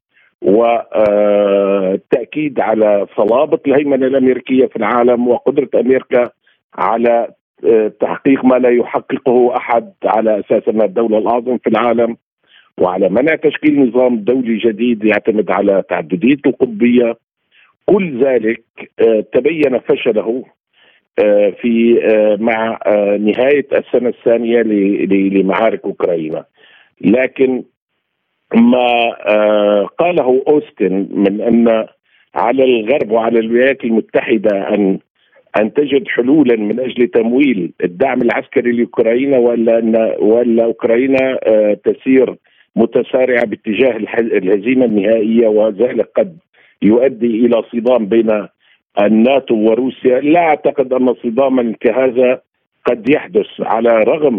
والتأكيد على صلابة الهيمنة الأمريكية في العالم وقدرة أمريكا على تحقيق ما لا يحققه أحد، على أساس أنها الدولة الأعظم في العالم، وعلى منع تشكيل نظام دولي جديد يعتمد على تعددية القطبية. كل ذلك تبين فشله في مع نهاية السنة الثانية لمعارك أوكرانيا. لكن ما قاله أوستن من أن على الغرب وعلى الولايات المتحدة أن تجد حلولا من أجل تمويل الدعم العسكري لأوكرانيا، ولا أوكرانيا تسير متسارعة باتجاه الهزيمة النهائية، وذلك قد يؤدي إلى صدام بين الناتو وروسيا. لا أعتقد أن صداما كهذا قد يحدث على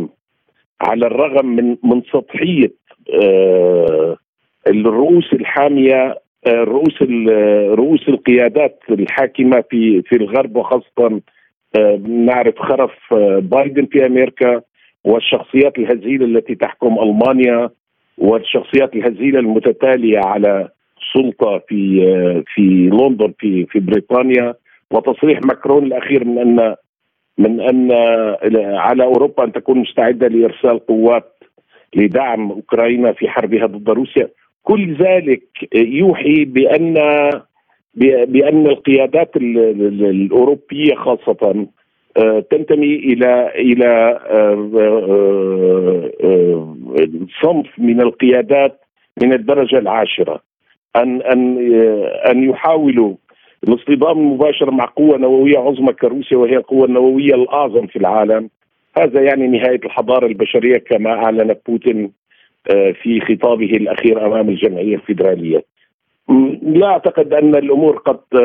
الرغم من سطحية الرؤوس الحامية، رؤوس القيادات الحاكمة في الغرب، وخاصة نعرف خرف بايدن في أمريكا، والشخصيات الهزيلة التي تحكم ألمانيا، والشخصيات الهزيلة المتتالية على سلطة في لندن في بريطانيا، وتصريح ماكرون الأخير من أن على أوروبا أن تكون مستعدة لإرسال قوات لدعم أوكرانيا في حربها ضد روسيا. كل ذلك يوحي بأن القيادات الأوروبية خاصة تنتمي إلى صنف من القيادات من الدرجة العاشرة، أن يحاولوا الاصطدام المباشر مع قوة نووية عظمى كروسيا، وهي القوة النووية الأعظم في العالم. هذا يعني نهاية الحضارة البشرية كما أعلن بوتين في خطابه الأخير أمام الجمعية الفيدرالية. لا أعتقد أن الأمور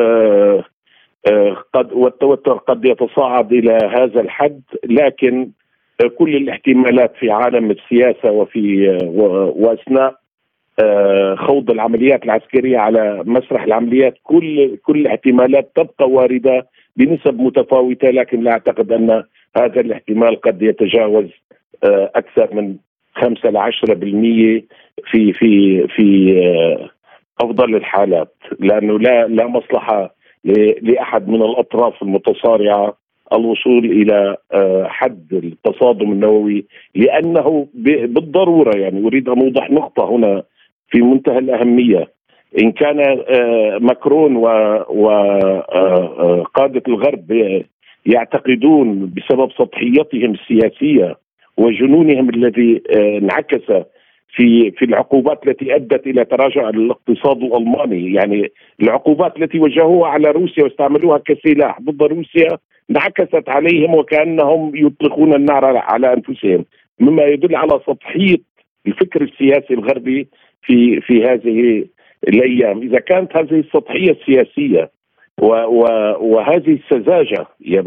قد والتوتر قد يتصاعد إلى هذا الحد، لكن كل الاحتمالات في عالم السياسة وأثناء خوض العمليات العسكرية على مسرح العمليات كل الاحتمالات تبقى واردة بنسب متفاوتة، لكن لا أعتقد أن هذا الاحتمال قد يتجاوز أكثر من 5 ل 10% في أفضل الحالات، لأنه لا مصلحة لأحد من الأطراف المتصارعة الوصول إلى حد التصادم النووي، لأنه بالضرورة يعني أريد أن أوضح نقطة هنا في منتهى الأهمية. إن كان ماكرون وقادة الغرب يعتقدون بسبب سطحيتهم السياسية وجنونهم الذي انعكس في العقوبات التي أدت إلى تراجع الاقتصاد الألماني، يعني العقوبات التي وجهوها على روسيا واستعملوها كسلاح ضد روسيا انعكست عليهم وكأنهم يطلقون النار على أنفسهم، مما يدل على سطحية الفكر السياسي الغربي في هذه الأيام. إذا كانت هذه السطحية السياسية وهذه السذاجة،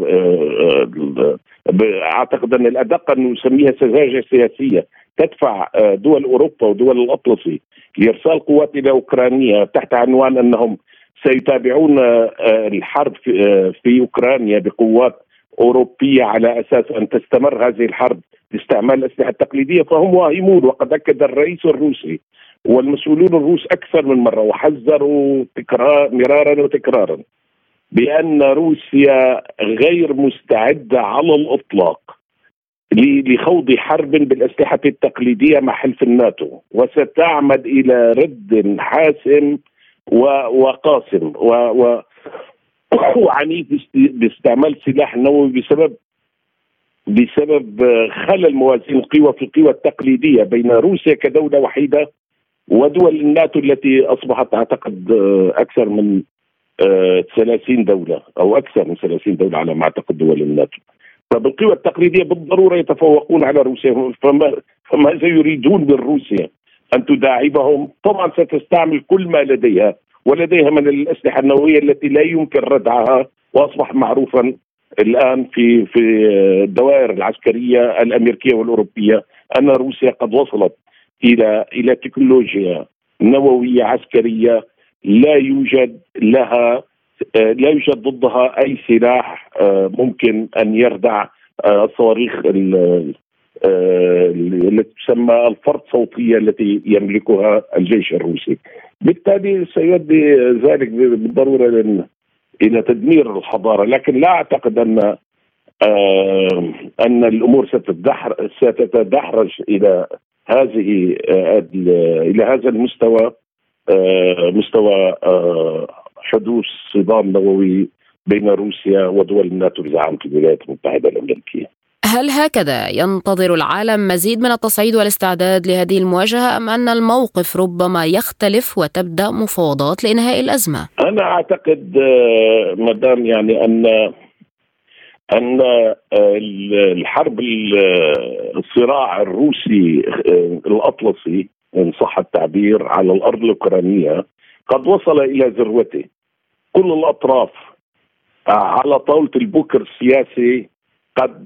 أعتقد أن الأدق أن نسميها سذاجة سياسية، تدفع دول أوروبا ودول الأطلسي لإرسال قوات إلى أوكرانيا تحت عنوان أنهم سيتابعون الحرب في أوكرانيا بقوات أوروبية على أساس أن تستمر هذه الحرب باستعمال الأسلحة التقليدية، فهم واهمون. وقد أكد الرئيس الروسي والمسؤولون الروس أكثر من مرة وحذروا مرارا وتكرارا بأن روسيا غير مستعدة على الإطلاق لخوض حرب بالأسلحة التقليدية مع حلف الناتو، وستعمد إلى رد حاسم وقاسم وعنيف باستعمال سلاح نووي بسبب خلل موازين القوى في القوى التقليدية بين روسيا كدولة وحيدة ودول الناتو التي أصبحت أعتقد أكثر من 30 دولة أو أكثر من 30 دولة على ما أعتقد دول الناتو. فبالقوى التقليدية بالضرورة يتفوقون على روسيا، فماذا يريدون من روسيا؟ أن تداعبهم؟ طبعا ستستعمل كل ما لديها، ولديها من الأسلحة النووية التي لا يمكن ردعها، وأصبح معروفا الآن في الدوائر العسكرية الأمريكية والأوروبية أن روسيا قد وصلت إلى تكنولوجيا نووية عسكرية لا يوجد ضدها أي سلاح ممكن أن يردع الصواريخ التي تسمى الفرد صوتية التي يملكها الجيش الروسي. بالتالي سيؤدي ذلك بالضرورة إلى تدمير الحضارة، لكن لا أعتقد أن الأمور ستتدحرج إلى هذا المستوى، مستوى حدوث صدام نووي بين روسيا ودول الناتو بزعامة الولايات المتحدة الأمريكية. هل هكذا ينتظر العالم مزيد من التصعيد والاستعداد لهذه المواجهة، أم أن الموقف ربما يختلف وتبدأ مفاوضات لإنهاء الأزمة؟ أنا أعتقد مدام يعني أن الحرب الصراع الروسي الأطلسي إن صح التعبير على الأرض الأوكرانية قد وصل إلى ذروته. كل الأطراف على طاولة البوكر السياسي قد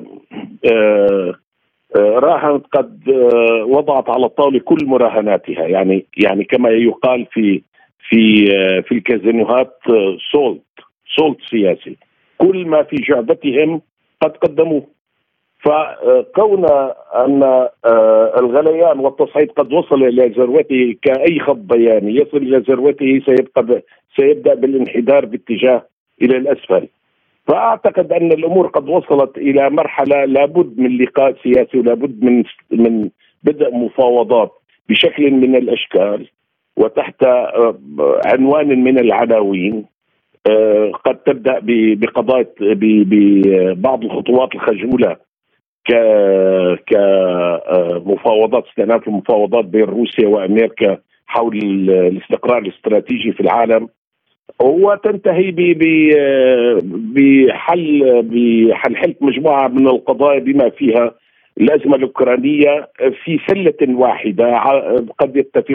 قد وضعت على الطاولة كل مراهناتها، يعني كما يقال في الكازينوهات سولت سياسي، كل ما في جعبتهم قد قدموه. فكون أن الغليان والتصعيد قد وصل إلى ذروته كأي خط بياني يصل إلى ذروته سيبدأ بالانحدار باتجاه إلى الأسفل. فأعتقد أن الأمور قد وصلت إلى مرحلة لابد من لقاء سياسي ولابد من بدء مفاوضات بشكل من الأشكال وتحت عنوان من العناوين قد تبدأ ببعض الخطوات الخجولة كمفاوضات استئناف المفاوضات بين روسيا وأمريكا حول الاستقرار الاستراتيجي في العالم، وتنتهي بحل مجموعة من القضايا بما فيها الأزمة الأوكرانية في سلة واحدة. قد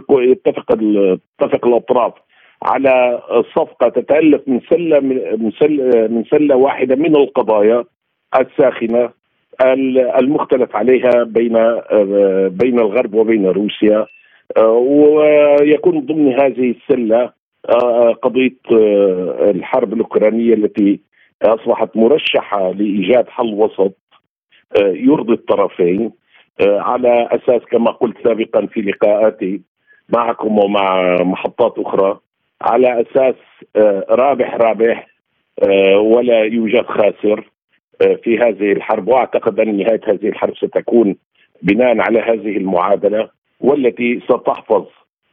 يتفق الأطراف على صفقة تتألف من سلة واحدة من القضايا الساخنة المختلف عليها بين الغرب وبين روسيا، ويكون ضمن هذه السلة قضية الحرب الأوكرانية التي أصبحت مرشحة لإيجاد حل وسط يرضي الطرفين، على أساس كما قلت سابقا في لقاءاتي معكم ومع محطات أخرى، على أساس رابح رابح ولا يوجد خاسر في هذه الحرب. وأعتقد أن نهاية هذه الحرب ستكون بناء على هذه المعادلة، والتي ستحفظ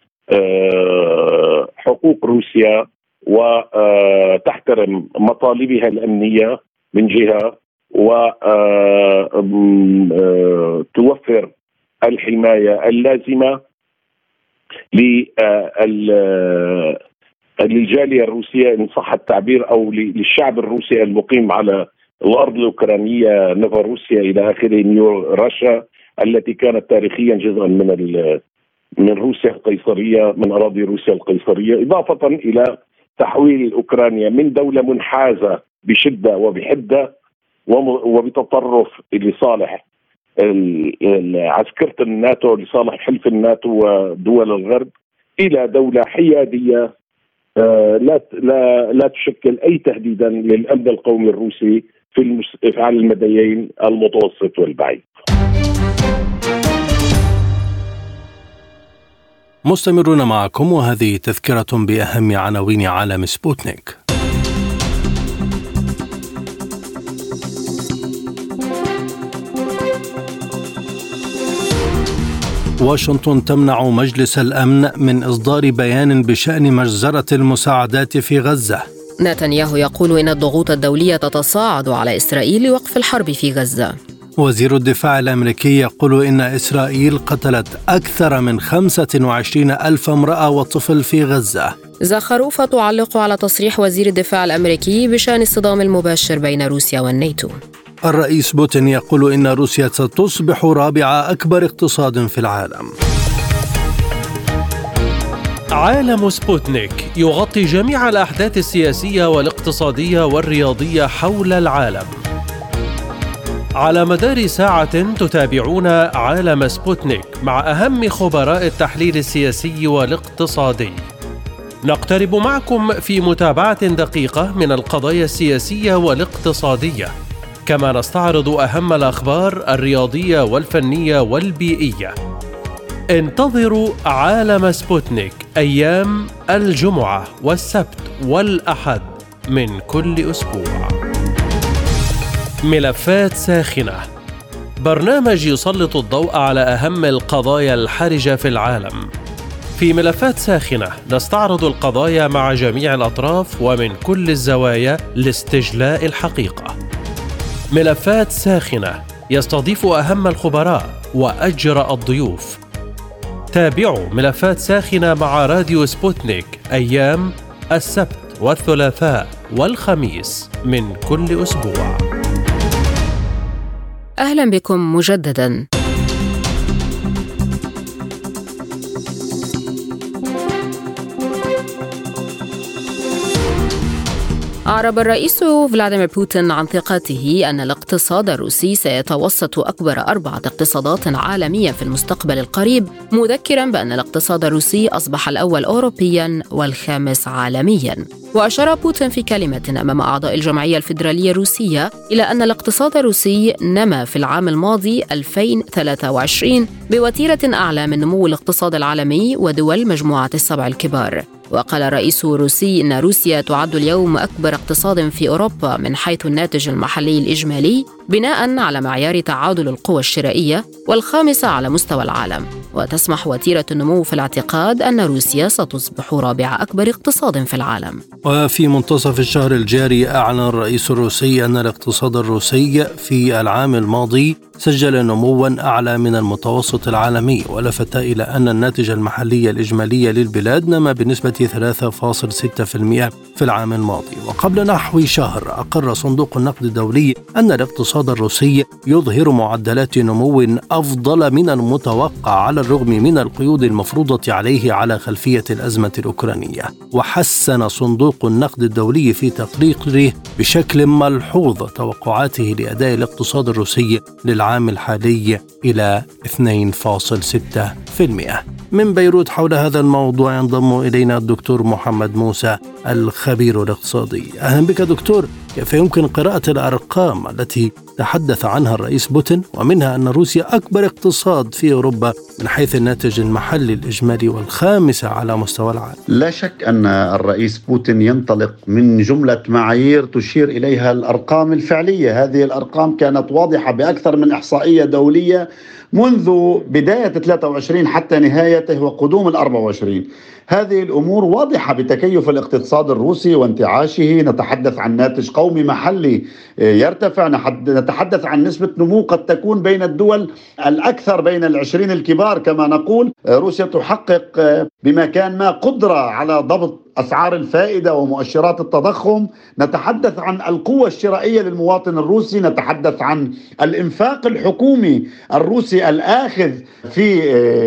حقوق روسيا وتحترم مطالبها الأمنية من جهة، وتوفر الحماية اللازمة للجالية الروسية إن صح التعبير، أو للشعب الروسي المقيم على الأرض الأوكرانية، نوفاروسيا إلى آخره، نيو راشا، التي كانت تاريخيا جزءا من روسيا القيصرية، من أراضي روسيا القيصرية، إضافة إلى تحويل أوكرانيا من دولة منحازة بشدة وبحدة وبتطرف لصالح عسكرة الناتو، لصالح حلف الناتو ودول الغرب، إلى دولة حيادية لا تشكل أي تهديدا للأمن القومي الروسي على المديين المتوسط والبعيد. مستمرون معكم، وهذه تذكرة بأهم عناوين عالم سبوتنيك. واشنطن تمنع مجلس الأمن من إصدار بيان بشأن مجزرة المساعدات في غزة. نتنياهو يقول إن الضغوط الدولية تتصاعد على إسرائيل لوقف الحرب في غزة. وزير الدفاع الأمريكي يقول إن إسرائيل قتلت أكثر من 25,000 امرأة وطفل في غزة. زخروفة تعلق على تصريح وزير الدفاع الأمريكي بشأن الصدام المباشر بين روسيا والناتو. الرئيس بوتين يقول إن روسيا ستصبح رابع أكبر اقتصاد في العالم. عالم سبوتنيك يغطي جميع الأحداث السياسية والاقتصادية والرياضية حول العالم. على مدار ساعة تتابعون عالم سبوتنيك مع أهم خبراء التحليل السياسي والاقتصادي. نقترب معكم في متابعة دقيقة من القضايا السياسية والاقتصادية، كما نستعرض أهم الأخبار الرياضية والفنية والبيئية. انتظروا عالم سبوتنيك أيام الجمعة والسبت والأحد من كل أسبوع. ملفات ساخنة، برنامج يسلط الضوء على أهم القضايا الحرجة في العالم. في ملفات ساخنة نستعرض القضايا مع جميع الأطراف ومن كل الزوايا لاستجلاء الحقيقة. ملفات ساخنة يستضيف أهم الخبراء وأجرأ الضيوف. تابعوا ملفات ساخنة مع راديو سبوتنيك أيام السبت والثلاثاء والخميس من كل أسبوع. أهلا بكم مجددا. أعرب الرئيس فلاديمير بوتين عن ثقته أن الاقتصاد الروسي سيتوسط أكبر 4 اقتصادات عالمية في المستقبل القريب، مذكرا بأن الاقتصاد الروسي أصبح الأول أوروبيا والخامس عالميا. وأشار بوتين في كلمة أمام أعضاء الجمعية الفيدرالية الروسية إلى أن الاقتصاد الروسي نما في العام الماضي 2023 بوتيرة أعلى من نمو الاقتصاد العالمي ودول مجموعة ال7 الكبار. وقال الرئيس الروسي إن روسيا تعد اليوم أكبر اقتصاد في أوروبا من حيث الناتج المحلي الإجمالي بناء على معيار تعادل القوى الشرائية، والخامسة على مستوى العالم. وتسمح وتيرة النمو في الاعتقاد أن روسيا ستصبح رابع أكبر اقتصاد في العالم. وفي منتصف الشهر الجاري أعلن الرئيس الروسي أن الاقتصاد الروسي في العام الماضي سجل نموا أعلى من المتوسط العالمي، ولفت إلى أن الناتج المحلي الإجمالي للبلاد نما بنسبة 3.6% في العام الماضي. وقبل نحو شهر أقر صندوق النقد الدولي أن الاقتصاد الروسي يظهر معدلات نمو أفضل من المتوقع على الرغم من القيود المفروضة عليه على خلفية الأزمة الأوكرانية. وحسن صندوق النقد الدولي في تقريره بشكل ملحوظ توقعاته لأداء الاقتصاد الروسي للعام الحالي إلى 2.6%. من بيروت حول هذا الموضوع ينضم إلينا الدكتور محمد موسى الخبير الاقتصادي. أهلا بك دكتور. كيف يمكن قراءة الأرقام التي تحدث عنها الرئيس بوتين، ومنها أن روسيا أكبر اقتصاد في أوروبا من حيث الناتج المحلي الإجمالي والخامسة على مستوى العالم؟ لا شك أن الرئيس بوتين ينطلق من جملة معايير تشير إليها الأرقام الفعلية. هذه الأرقام كانت واضحة بأكثر من إحصائية دولية منذ بداية 23 حتى نهايته وقدوم 24. هذه الأمور واضحة بتكيف الاقتصاد الروسي وانتعاشه. نتحدث عن ناتج قومي محلي يرتفع، نتحدث عن نسبة نمو قد تكون بين الدول الأكثر بين 20 الكبار كما نقول. روسيا تحقق بمكان ما قدرة على ضبط أسعار الفائدة ومؤشرات التضخم. نتحدث عن القوة الشرائية للمواطن الروسي، نتحدث عن الإنفاق الحكومي الروسي الآخذ في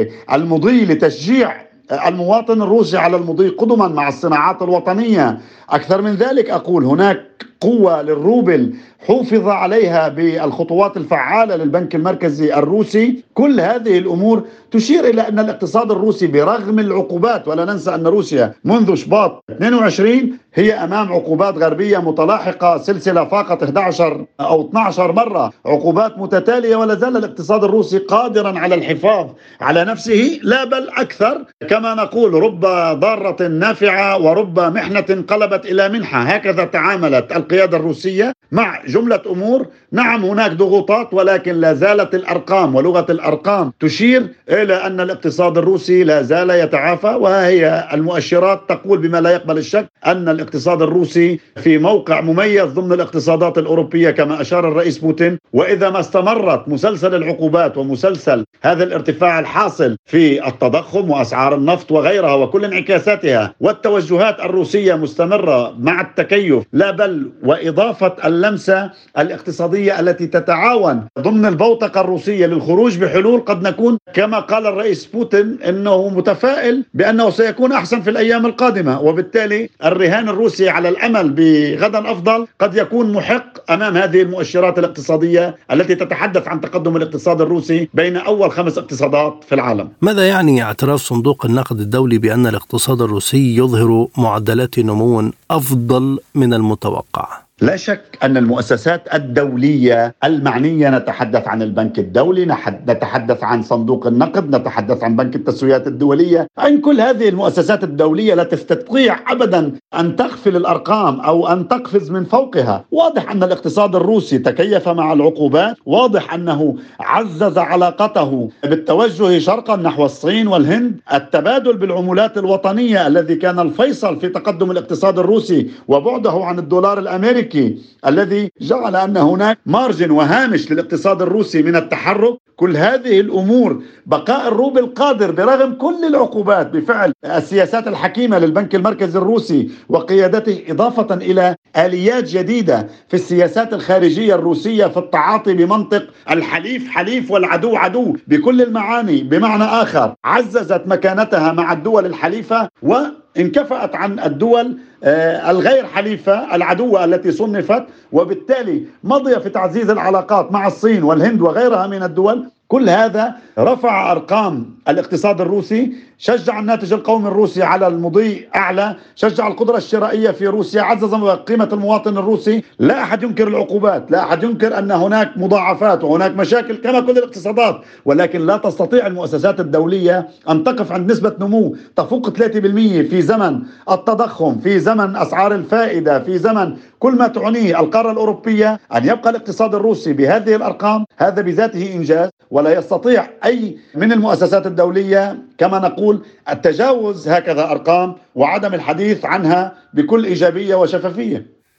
المضي لتشجيع المواطن الروسي على المضي قدما مع الصناعات الوطنية. أكثر من ذلك أقول هناك قوة للروبل حوفظ عليها بالخطوات الفعالة للبنك المركزي الروسي. كل هذه الأمور تشير إلى أن الاقتصاد الروسي برغم العقوبات، ولا ننسى أن روسيا منذ شباط 22 هي أمام عقوبات غربية متلاحقة، سلسلة فاقت 11 أو 12 مرة عقوبات متتالية، ولا زال الاقتصاد الروسي قادرا على الحفاظ على نفسه، لا بل أكثر. كما نقول رب ضارة نافعة ورب محنة انقلبت إلى منحة. هكذا تعاملت القيادة الروسية مع جملة أمور. نعم هناك ضغوطات، ولكن لا زالت الأرقام ولغة الأرقام تشير إلى أن الاقتصاد الروسي لا زال يتعافى. وهي المؤشرات تقول بما لا يقبل الشك أن الاقتصاد الروسي في موقع مميز ضمن الاقتصادات الأوروبية كما أشار الرئيس بوتين. وإذا ما استمرت مسلسل العقوبات ومسلسل هذا الارتفاع الحاصل في التضخم وأسعار النفط وغيرها وكل انعكاساتها والتوجهات الروسية مستمرة مع التكيف، لا بل وإضافة اللمسة الاقتصادية التي تتعاون ضمن البوتقة الروسية للخروج بحلول قد نكون كما قال الرئيس بوتين أنه متفائل بأنه سيكون أحسن في الأيام القادمة. وبالتالي الرهان الروسي على الأمل بغدا أفضل قد يكون محق أمام هذه المؤشرات الاقتصادية التي تتحدث عن تقدم الاقتصاد الروسي بين أول 5 اقتصادات في العالم. ماذا يعني اعتراف صندوق النقد الدولي بأن الاقتصاد الروسي يظهر معدلات نمو أفضل من المتوقع؟ لا شك أن المؤسسات الدولية المعنية، نتحدث عن البنك الدولي، نتحدث عن صندوق النقد، نتحدث عن بنك التسويات الدولية، عن كل هذه المؤسسات الدولية لا تستطيع أبدا أن تغفل الأرقام أو أن تقفز من فوقها. واضح أن الاقتصاد الروسي تكيف مع العقوبات، واضح أنه عزز علاقته بالتوجه شرقا نحو الصين والهند، التبادل بالعملات الوطنية الذي كان الفيصل في تقدم الاقتصاد الروسي وبعده عن الدولار الأمريكي الذي جعل أن هناك مارجن وهامش للاقتصاد الروسي من التحرك. كل هذه الأمور، بقاء الروبل قادر برغم كل العقوبات بفعل السياسات الحكيمة للبنك المركزي الروسي وقيادته، إضافة إلى آليات جديدة في السياسات الخارجية الروسية في التعاطي بمنطق الحليف حليف والعدو عدو بكل المعاني. بمعنى آخر عززت مكانتها مع الدول الحليفة وانكفأت عن الدول الغير حليفة العدوة التي صنفت، وبالتالي مضي في تعزيز العلاقات مع الصين والهند وغيرها من الدول. كل هذا رفع أرقام الاقتصاد الروسي، شجع الناتج القومي الروسي على المضي أعلى، شجع القدرة الشرائية في روسيا، عزز قيمة المواطن الروسي. لا أحد ينكر العقوبات، لا أحد ينكر أن هناك مضاعفات وهناك مشاكل كما كل الاقتصادات، ولكن لا تستطيع المؤسسات الدولية أن تقف عند نسبة نمو تفوق 3% في زمن التضخم، في زمن أسعار الفائدة، في زمن كل ما تعنيه القارة الأوروبية. أن يبقى الاقتصاد الروسي بهذه الأرقام هذا بذاته إنجاز، ولا يستطيع أي من المؤسسات الدولية كما نقول التجاوز هكذا أرقام وعدم الحديث عنها بكل إيجابية وشفافية.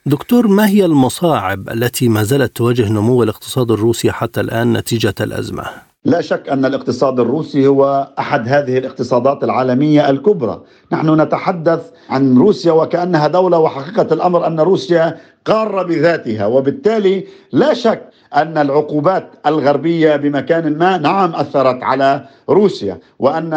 دكتور، ما هي المصاعب التي ما زالت تواجه نمو الاقتصاد الروسي حتى الآن نتيجة الأزمة؟ لا شك أن الاقتصاد الروسي هو أحد هذه الاقتصادات العالمية الكبرى. نحن نتحدث عن روسيا وكأنها دولة، وحقيقة الأمر أن روسيا قارة بذاتها، وبالتالي لا شك أن العقوبات الغربية بمكان ما نعم أثرت على روسيا، وأن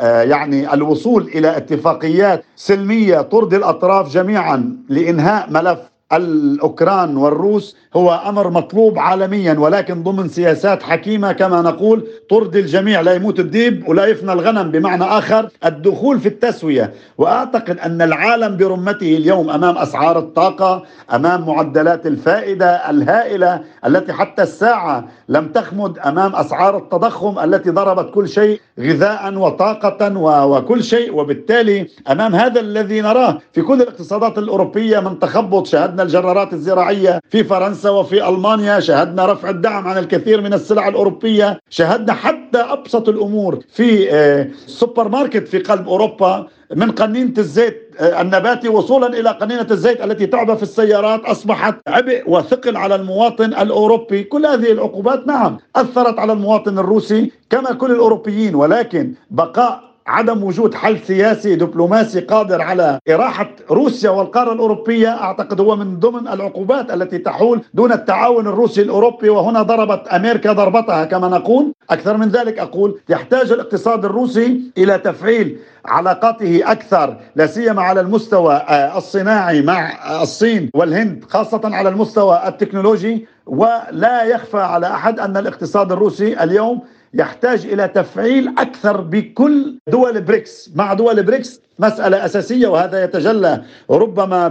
يعني الوصول إلى اتفاقيات سلمية ترضي الأطراف جميعا لإنهاء ملف الأوكران والروس هو أمر مطلوب عالميا، ولكن ضمن سياسات حكيمة كما نقول ترضي الجميع، لا يموت الديب ولا يفنى الغنم، بمعنى آخر الدخول في التسوية. وأعتقد أن العالم برمته اليوم أمام أسعار الطاقة، أمام معدلات الفائدة الهائلة التي حتى الساعة لم تخمد، أمام أسعار التضخم التي ضربت كل شيء، غذاء وطاقة وكل شيء، وبالتالي أمام هذا الذي نراه في كل الاقتصادات الأوروبية من تخبط. شاهدنا الجرارات الزراعية في فرنسا وفي ألمانيا، شاهدنا رفع الدعم عن الكثير من السلع الأوروبية، شاهدنا حتى أبسط الأمور في السوبر ماركت في قلب أوروبا، من قنينة الزيت النباتي وصولا إلى قنينة الزيت التي تعبى في السيارات، أصبحت عبء وثقل على المواطن الأوروبي. كل هذه العقوبات نعم أثرت على المواطن الروسي كما كل الأوروبيين، ولكن بقاء عدم وجود حل سياسي دبلوماسي قادر على إراحة روسيا والقارة الأوروبية أعتقد هو من ضمن العقوبات التي تحول دون التعاون الروسي الأوروبي. وهنا ضربت أمريكا ضربتها كما نقول. أكثر من ذلك أقول يحتاج الاقتصاد الروسي إلى تفعيل علاقاته أكثر، لا سيما على المستوى الصناعي مع الصين والهند، خاصة على المستوى التكنولوجي. ولا يخفى على أحد أن الاقتصاد الروسي اليوم يحتاج إلى تفعيل أكثر بكل دول بريكس. مع دول بريكس مسألة أساسية، وهذا يتجلى ربما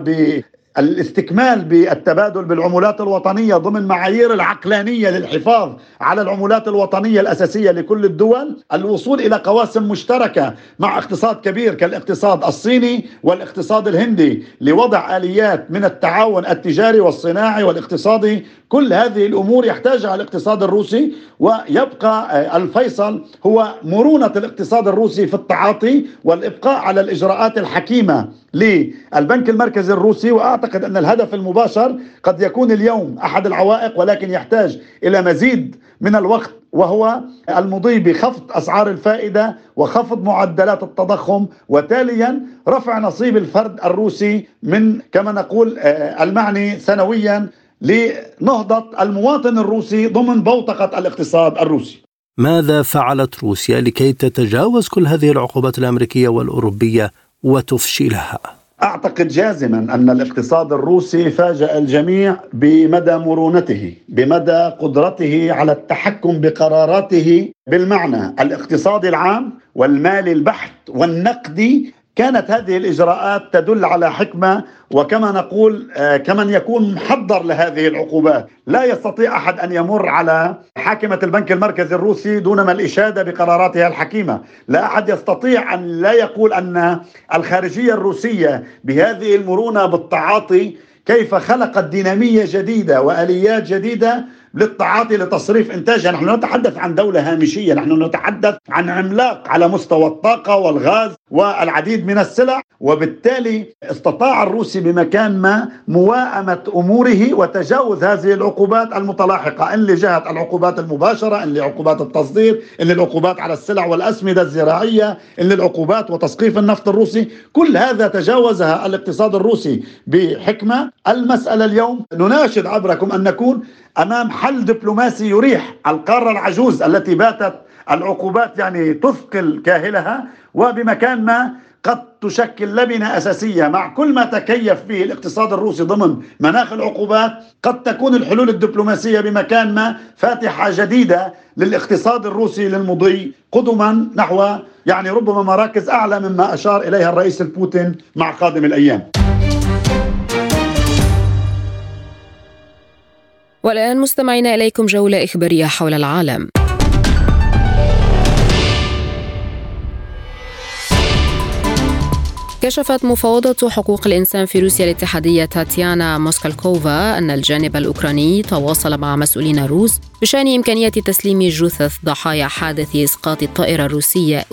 بالاستكمال بالتبادل بالعملات الوطنية ضمن معايير العقلانية للحفاظ على العملات الوطنية الأساسية لكل الدول، الوصول إلى قواسم مشتركة مع اقتصاد كبير كالاقتصاد الصيني والاقتصاد الهندي لوضع آليات من التعاون التجاري والصناعي والاقتصادي. كل هذه الأمور يحتاجها الاقتصاد الروسي، ويبقى الفيصل هو مرونة الاقتصاد الروسي في التعاطي والإبقاء على الإجراءات الحكيمة للبنك المركزي الروسي. وأعتقد أن الهدف المباشر قد يكون اليوم أحد العوائق، ولكن يحتاج إلى مزيد من الوقت، وهو المضي بخفض أسعار الفائدة وخفض معدلات التضخم، وتاليا رفع نصيب الفرد الروسي من كما نقول المعني سنويا لنهضة المواطن الروسي ضمن بوتقة الاقتصاد الروسي. ماذا فعلت روسيا لكي تتجاوز كل هذه العقوبات الأمريكية والأوروبية وتفشلها؟ أعتقد جازما أن الاقتصاد الروسي فاجأ الجميع بمدى مرونته، بمدى قدرته على التحكم بقراراته بالمعنى الاقتصادي العام والمالي البحت والنقدي. كانت هذه الإجراءات تدل على حكمة، وكما نقول كمن يكون محضر لهذه العقوبات. لا يستطيع أحد أن يمر على حاكمة البنك المركزي الروسي دون ما الإشادة بقراراتها الحكيمة. لا أحد يستطيع أن لا يقول أن الخارجية الروسية بهذه المرونة بالتعاطي كيف خلقت دينامية جديدة وآليات جديدة للتعاطي لتصريف إنتاجها. نحن نتحدث عن دولة هامشية، نحن نتحدث عن عملاق على مستوى الطاقة والغاز والعديد من السلع، وبالتالي استطاع الروسي بمكان ما موائمة أموره وتجاوز هذه العقوبات المتلاحقة، إن لجهة العقوبات المباشرة، إن لعقوبات التصدير، إن للعقوبات على السلع والأسمدة الزراعية، إن للعقوبات وتسقيف النفط الروسي. كل هذا تجاوزها الاقتصاد الروسي بحكمة. المسألة اليوم نناشد عبركم أن نكون أمام حل دبلوماسي يريح القارة العجوز التي باتت العقوبات يعني تثقل كاهلها، وبمكان ما قد تشكل لبنة أساسية مع كل ما تكيف به الاقتصاد الروسي ضمن مناخ العقوبات. قد تكون الحلول الدبلوماسية بمكان ما فاتحة جديدة للاقتصاد الروسي للمضي قدما نحو يعني ربما مراكز أعلى مما أشار إليها الرئيس البوتين مع قادم الأيام. والآن مستمعين إليكم جولة إخبارية حول العالم. كشفت مفوضة حقوق الإنسان في روسيا الاتحادية تاتيانا موسكالكوفا أن الجانب الأوكراني تواصل مع مسؤولين روس بشأن إمكانية تسليم جثث ضحايا حادث إسقاط الطائرة الروسية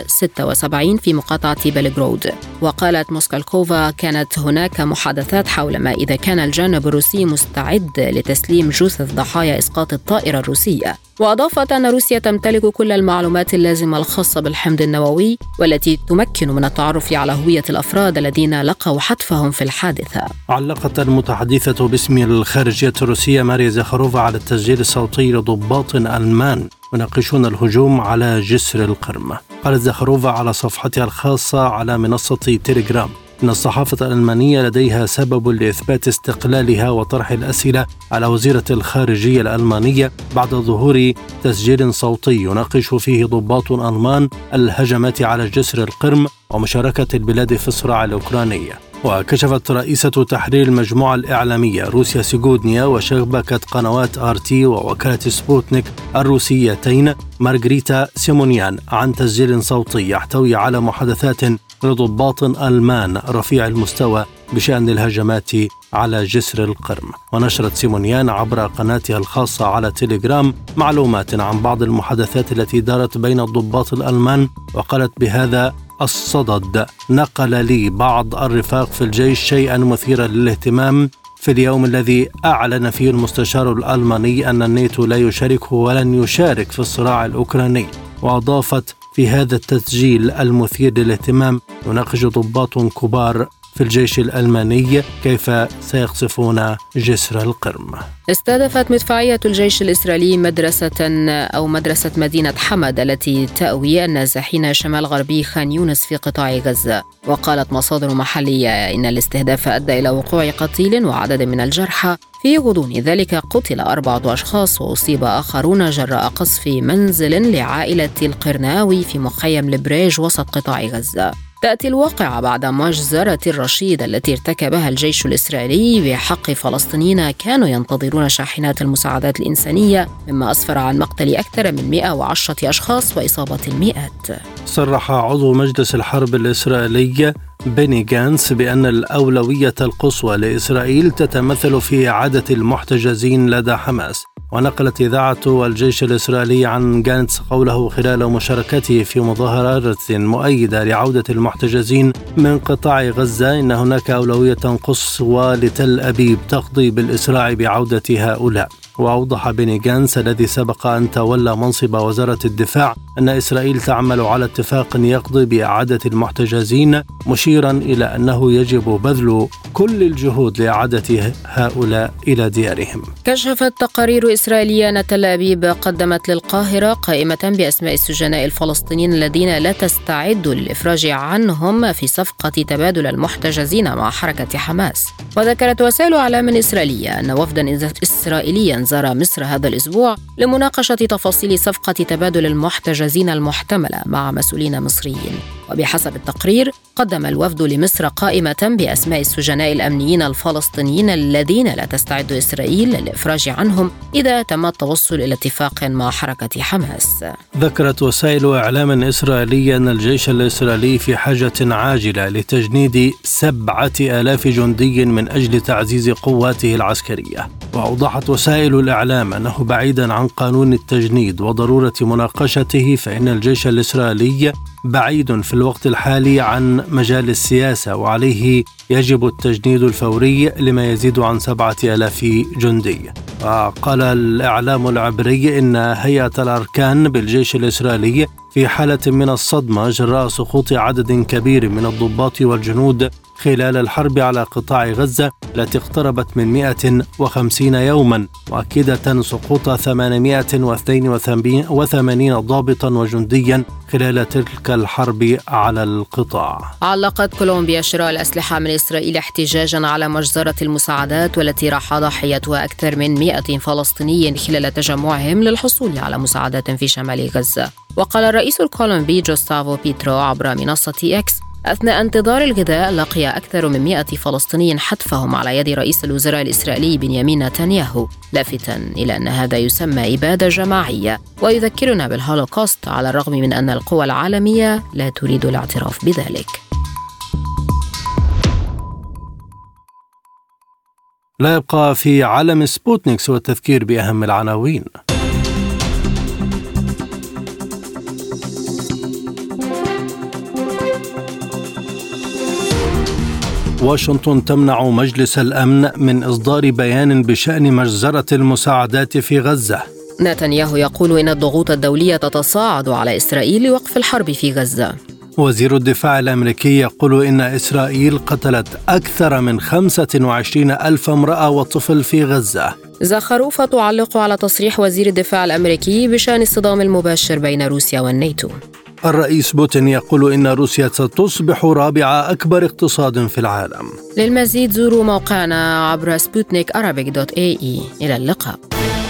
إل-76 في مقاطعة بلغراد. وقالت موسكالكوفا كانت هناك محادثات حول ما إذا كان الجانب الروسي مستعد لتسليم جثث ضحايا إسقاط الطائرة الروسية. وأضافت أن روسيا تمتلك كل المعلومات اللازمة الخاصة بالحمض النووي والتي تمكن من التعرف على هوية الأفراد الذين لقوا حتفهم في الحادثة. علقت المتحدثة باسم الخارجية الروسية ماريا زاخاروفا على التسجيل الصوتي لضباط ألمان يناقشون الهجوم على جسر القرم. قالت زاخاروفا على صفحتها الخاصة على منصة تيليجرام إن الصحافة الألمانية لديها سبب لإثبات استقلالها وطرح الأسئلة على وزيرة الخارجية الألمانية بعد ظهور تسجيل صوتي يناقش فيه ضباط ألمان الهجمات على جسر القرم ومشاركة البلاد في الصراع الأوكراني. وكشفت رئيسة تحرير المجموعة الإعلامية روسيا سيغودنيا وشبكة قنوات RT ووكالة سبوتنيك الروسيتين مارغريتا سيمونيان عن تسجيل صوتي يحتوي على محادثات لضباط ألمان رفيع المستوى بشأن الهجمات على جسر القرم. ونشرت سيمونيان عبر قناتها الخاصة على تيليجرام معلومات عن بعض المحادثات التي دارت بين الضباط الألمان، وقالت بهذا الصدد نقل لي بعض الرفاق في الجيش شيئا مثيرا للاهتمام في اليوم الذي أعلن فيه المستشار الألماني أن الناتو لا يشارك ولن يشارك في الصراع الأوكراني. وأضافت في هذا التسجيل المثير للاهتمام يناقش ضباط كبار في الجيش الألماني كيف سيقصفون جسر القرم. استهدفت مدفعية الجيش الإسرائيلي مدرسة مدينة حمد التي تأوي النازحين شمال غربي خان يونس في قطاع غزة. وقالت مصادر محلية إن الاستهداف أدى إلى وقوع قتيل وعدد من الجرحى. في غضون ذلك قتل 4 أشخاص وأصيب آخرون جراء قصف منزل لعائلة القرناوي في مخيم البريج وسط قطاع غزة. تأتي الواقعة بعد مجزرة الرشيد التي ارتكبها الجيش الإسرائيلي بحق فلسطينيين كانوا ينتظرون شاحنات المساعدات الإنسانية، مما أسفر عن مقتل أكثر من 110 أشخاص وإصابة المئات. صرح عضو مجلس الحرب الإسرائيلي بيني غانتس بأن الأولوية القصوى لإسرائيل تتمثل في إعادة المحتجزين لدى حماس. ونقلت إذاعة الجيش الإسرائيلي عن غانتس قوله خلال مشاركته في مظاهرات مؤيدة لعودة المحتجزين من قطاع غزة إن هناك أولوية قصوى لتل أبيب تقضي بالإسراع بعودة هؤلاء. وأوضح بيني غانتس الذي سبق أن تولى منصب وزارة الدفاع أن إسرائيل تعمل على اتفاق يقضي بإعادة المحتجزين، مشيرا إلى أنه يجب بذل كل الجهود لإعادة هؤلاء إلى ديارهم. كشفت تقارير إسرائيلية أن تل أبيب قدمت للقاهرة قائمة بأسماء السجناء الفلسطينيين الذين لا تستعد للإفراج عنهم في صفقة تبادل المحتجزين مع حركة حماس. وذكرت وسائل إعلام إسرائيلية أن وفدا إسرائيليا زار مصر هذا الأسبوع لمناقشة تفاصيل صفقة تبادل المحتجزين المحتملة مع مسؤولين مصريين. وبحسب التقرير قدم الوفد لمصر قائمة بأسماء السجناء الأمنيين الفلسطينيين الذين لا تستعد إسرائيل للإفراج عنهم إذا تم التوصل إلى اتفاق مع حركة حماس. ذكرت وسائل إعلام إسرائيلية أن الجيش الإسرائيلي في حاجة عاجلة لتجنيد 7,000 جندي من أجل تعزيز قواته العسكرية. وأوضحت وسائل الإعلام أنه بعيدا عن قانون التجنيد وضرورة مناقشته، فإن الجيش الإسرائيلي بعيد في الوقت الحالي عن مجال السياسة، وعليه يجب التجنيد الفوري لما يزيد عن 7,000 جندي. وقال الإعلام العبري إن هيئة الأركان بالجيش الإسرائيلي في حالة من الصدمة جراء سقوط عدد كبير من الضباط والجنود خلال الحرب على قطاع غزة التي اقتربت من 150 يوما، مؤكدة سقوط 882 ضابطا وجنديا خلال تلك الحرب على القطاع. علقت كولومبيا شراء الأسلحة من إسرائيل احتجاجا على مجزرة المساعدات والتي راح ضحيتها أكثر من 100 فلسطيني خلال تجمعهم للحصول على مساعدات في شمال غزة. وقال الرئيس الكولومبي جوستافو بيترو عبر منصة إكس أثناء انتظار الغذاء لقي أكثر من 100 فلسطيني حتفهم على يد رئيس الوزراء الإسرائيلي بنيامين نتنياهو، لافتا إلى أن هذا يسمى إبادة جماعية ويذكرنا بالهولوكوست، على الرغم من أن القوى العالمية لا تريد الاعتراف بذلك. لا يبقى في عالم سبوتنيك سوى التذكير بأهم العناوين. واشنطن تمنع مجلس الأمن من إصدار بيان بشأن مجزرة المساعدات في غزة. نتنياهو يقول إن الضغوط الدولية تتصاعد على إسرائيل لوقف الحرب في غزة. وزير الدفاع الأمريكي يقول إن إسرائيل قتلت أكثر من 25,000 امرأة وطفل في غزة. زخروفة تعلق على تصريح وزير الدفاع الأمريكي بشأن الصدام المباشر بين روسيا والناتو. الرئيس بوتين يقول إن روسيا ستصبح رابع أكبر اقتصاد في العالم. للمزيد زوروا موقعنا عبر sputnikarabic.ae. إلى اللقاء.